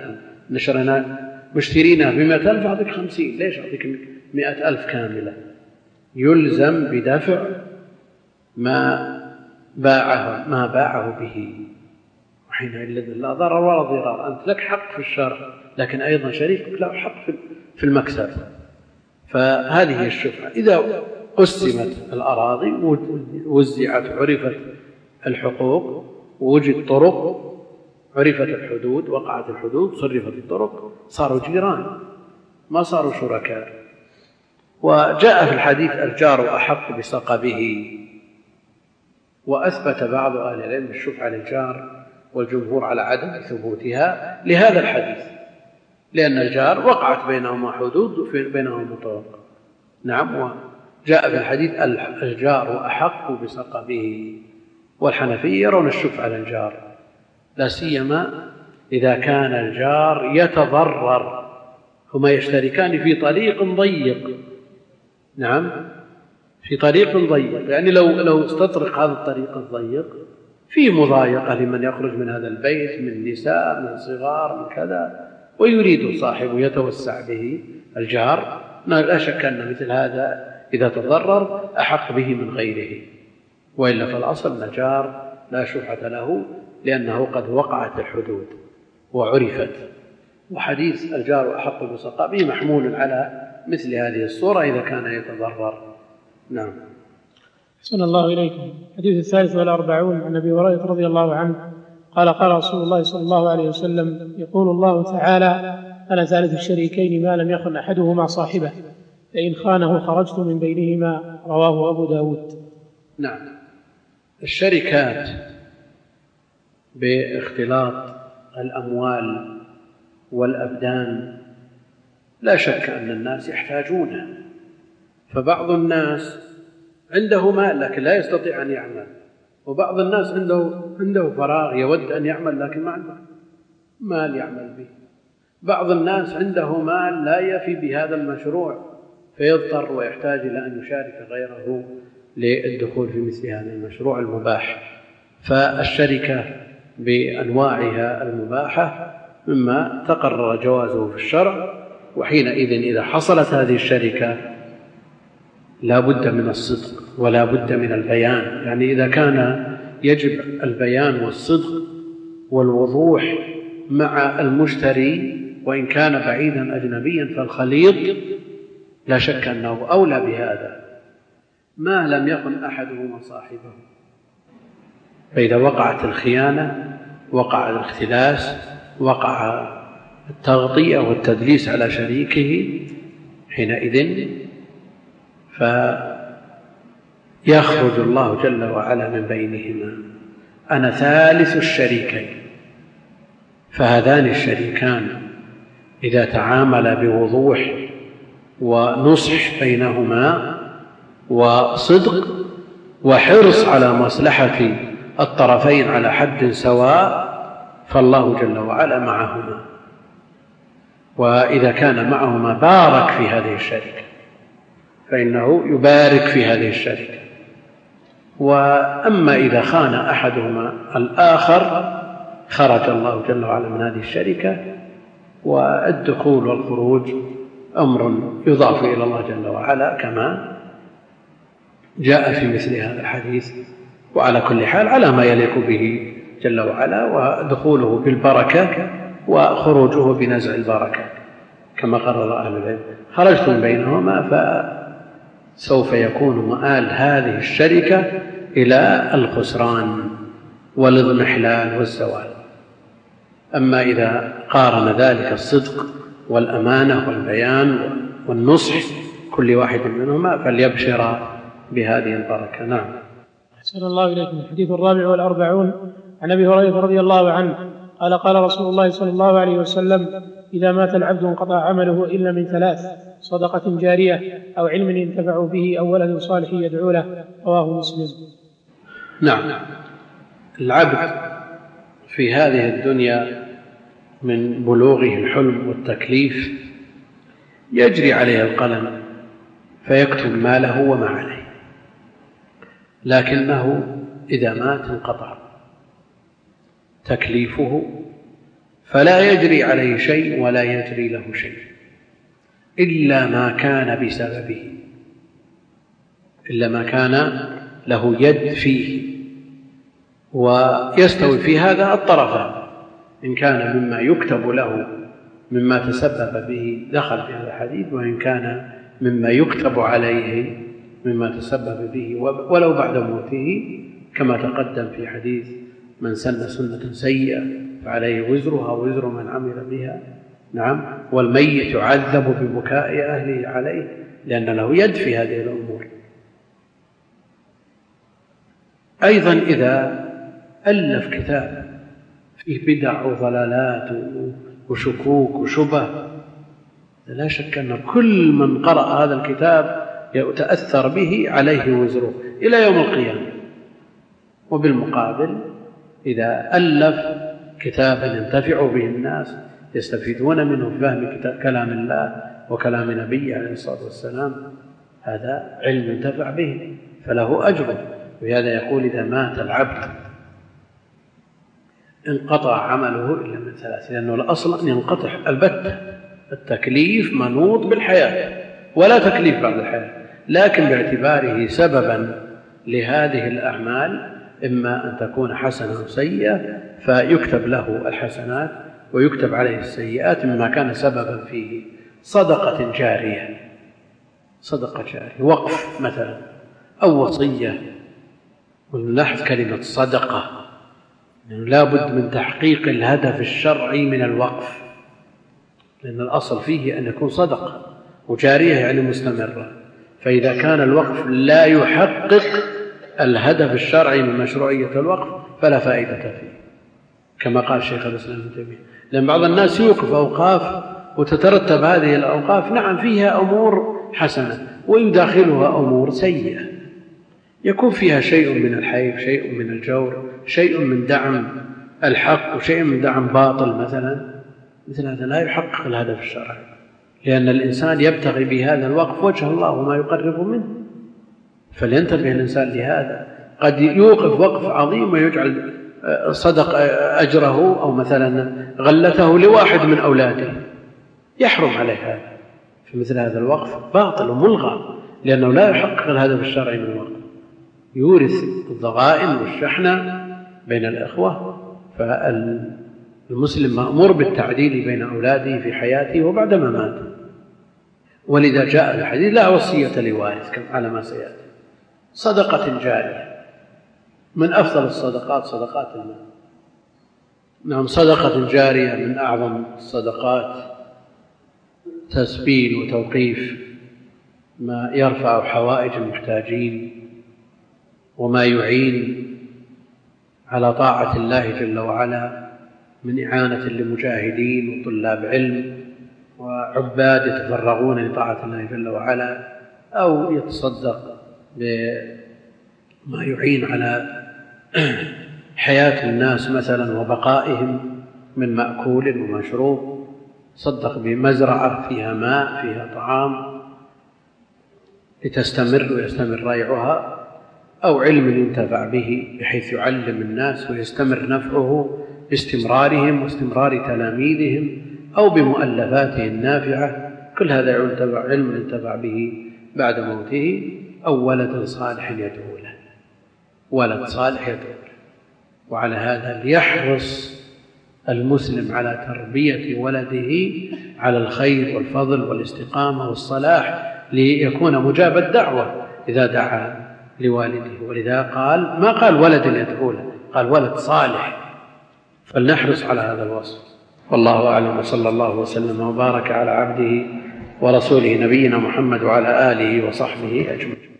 نشرنا مشترينا بمئة ألف أعطيك خمسين، ليش أعطيك مئة ألف كاملة؟ يلزم بدفع ما باعه ما باعه به، وحينئذ لا ضرر ولا ضرار. أنت لك حق في الشرع، لكن أيضا شريكك له حق في المكسب. فهذه الشفعة. إذا قسمت الأراضي وزعت عرفت الحقوق ووجد طرق، عرفت الحدود، وقعت الحدود، صرفت الطرق، صاروا جيران ما صاروا شركاء. وجاء في الحديث الجار أحق بصقبه، وأثبت بعض أهل العلم الشفعة للجار والجمهور على عدم ثبوتها لهذا الحديث، لأن الجار وقعت بينهما حدود وبينهما طرق. نعم. وجاء في الحديث الجار أحق بصقبه. والحنفية يرون الشفعة للجار، لا سيما إذا كان الجار يتضرر، هما يشتركان في طريق ضيق. نعم، في طريق ضيق، يعني لو لو استطرق هذا الطريق الضيق في مضايقة لمن يخرج من هذا البيت من نساء من صغار من كذا، ويريد صاحبه يتوسع به الجار، لا شك أن مثل هذا إذا تضرر أحق به من غيره. وإلا فالأصل الجار لا شفعة له، لأنه قد وقعت الحدود وعرفت. وحديث الجار أحق بصقبه محمول على مثل هذه الصورة إذا كان يتضرر. نعم. أحسن الله إليكم. الحديث الثالث والأربعون عن أبي هريرة رضي الله عنه قال قال رسول الله صلى الله عليه وسلم: يقول الله تعالى: أنا ثالث الشريكين ما لم يخن أحدهما صاحبه، فإن خانه خرجت من بينهما. رواه أبو داود. نعم. الشركات باختلاط الأموال والأبدان لا شك أن الناس يحتاجونها، فبعض الناس عنده مال لكن لا يستطيع أن يعمل، وبعض الناس عنده عنده فراغ يود أن يعمل لكن ما عنده مال يعمل به. بعض الناس عنده مال لا يفي بهذا المشروع فيضطر ويحتاج إلى أن يشارك غيره للدخول في مثل هذا المشروع المباح. فالشركة بأنواعها المباحة مما تقرر جوازه في الشرع، وحينئذ إذا حصلت هذه الشركة لا بد من الصدق ولا بد من البيان. يعني إذا كان يجب البيان والصدق والوضوح مع المشتري وإن كان بعيدا أجنبيا فالخليط لا شك أنه أولى بهذا ما لم يكن أحدهما صاحبه. فإذا وقعت الخيانة، وقع الاختلاس، وقع التغطية والتدليس على شريكه، حينئذ فيخرج الله جل وعلا من بينهما: أنا ثالث الشريكين. فهذان الشريكان إذا تعاملا بوضوح ونصح بينهما وصدق وحرص على مصلحة الطرفين على حد سواء فالله جل وعلا معهما. وإذا كان معهما بارك في هذه الشركة فإنه يبارك في هذه الشركة. وأما إذا خان أحدهما الآخر خرج الله جل وعلا من هذه الشركة. والدخول والخروج أمر يضاف إلى الله جل وعلا كما جاء في مثل هذا الحديث، وعلى كل حال على ما يليق به جل وعلا، ودخوله بالبركة وخروجه بنزع البركة كما قرر أهل العلم. خرجتم بينهما فسوف يكون مآل هذه الشركة إلى الخسران والاضمحلال والزوال. أما إذا قارن ذلك الصدق والأمانة والبيان والنصح كل واحد منهما فليبشر بهذه البركة. نعم. أحسن الله إليكم. الحديث الرابع والأربعون عن أبي هريرة رضي الله عنه قال قال رسول الله صلى الله عليه وسلم: إذا مات العبد انقطع عمله إلا من ثلاث: صدقة جارية أو علم ينتفع به أو ولد صالح يدعو له. رواه مسلم. نعم. العبد في هذه الدنيا من بلوغه الحلم والتكليف يجري عليه القلم فيكتب ما له وما عليه، لكنه إذا مات انقطع تكليفه فلا يجري عليه شيء ولا يجري له شيء إلا ما كان بسببه، إلا ما كان له يد فيه. ويستوي في هذا الطرفان، إن كان مما يكتب له مما تسبب به دخل في هذا الحديث، وإن كان مما يكتب عليه مما تسبب به ولو بعد موته، كما تقدم في حديث من سن سنة سيئة فعليه وزرها وزر من عمل بها. نعم. والميت يعذب ببكاء أهله عليه لأن له يد في هذه الأمور. أيضا إذا ألف كتاب فيه بدع وضلالات وشكوك وشبه، لا شك أن كل من قرأ هذا الكتاب يتأثر به عليه وزره إلى يوم القيامة. وبالمقابل إذا ألف كتابا ينتفع به الناس يستفيدون منه في فهم كلام الله وكلام نبيه عليه الصلاة والسلام، هذا علم ينتفع به فله أجر. وهذا يقول إذا مات العبد انقطع عمله إلا من ثلاث، لأنه الأصل أن ينقطع البتة. التكليف منوط بالحياة ولا تكليف بعد الحياة، لكن باعتباره سببا لهذه الأعمال إما أن تكون حسنة أو سيئة فيكتب له الحسنات ويكتب عليه السيئات مما كان سببا فيه. صدقة جارية، صدقة جارية، وقف مثلا أو وصية. ونلاحظ كلمة صدقة، يعني لا بد من تحقيق الهدف الشرعي من الوقف، لأن الأصل فيه أن يكون صدقة، وجارية يعني مستمرة. فإذا كان الوقف لا يحقق الهدف الشرعي من مشروعية الوقف فلا فائدة فيه، كما قال شيخ الإسلام ابن تيمية. لأن بعض الناس يوقف أوقاف وتترتب هذه الأوقاف نعم فيها أمور حسنة ويداخلها أمور سيئة، يكون فيها شيء من الحيف، شيء من الجور، شيء من دعم الحق وشيء من دعم باطل مثلا. مثل هذا لا يحقق الهدف الشرعي، لأن الإنسان يبتغي بهذا الوقف وجه الله وما يقرب منه، فلينتبه الإنسان لهذا. قد يوقف وقف عظيم ويجعل صدق أجره أو مثلا غلته لواحد من أولاده، يحرم عليه هذا. فمثل هذا الوقف باطل وملغى، لأنه لا يحقق الهدف الشرعي من الوقف، يورث الضغائن والشحنة بين الإخوة. فالمسلم مأمور بالتعديل بين أولاده في حياته وبعد مماته. ولذا جاء الحديث لا وصية لوارث كما على ما سيأتي. صدقة جارية، من أفضل الصدقات صدقات المال. نعم، صدقة جارية من أعظم الصدقات، تسبيل وتوقيف ما يرفع حوائج المحتاجين وما يعين على طاعة الله جل وعلا من إعانة لمجاهدين وطلاب علم وعباد يتفرغون لطاعة الله جل وعلا، أو يتصدق بما يعين على حياة الناس مثلا وبقائهم من مأكول ومشروب، صدق بمزرعة فيها ماء فيها طعام لتستمر ويستمر ريعها، أو علم ينتفع به بحيث يعلم الناس ويستمر نفعه باستمرارهم واستمرار تلاميذهم، أو بمؤلفاته النافعة. كل هذا ينتفع علم ينتفع به بعد موته، أو ولد صالح يدعو له، ولد صالح يدعو له. وعلى هذا ليحرص المسلم على تربية ولده على الخير والفضل والاستقامة والصلاح، ليكون مجاب الدعوة إذا دعا لوالده. ولذا قال ما قال ولد يدعو له، قال ولد صالح. فلنحرص على هذا الوصف. والله أعلم، وصلى الله وسلم وبارك على عبده ورسوله نبينا محمد وعلى آله وصحبه أجمعين.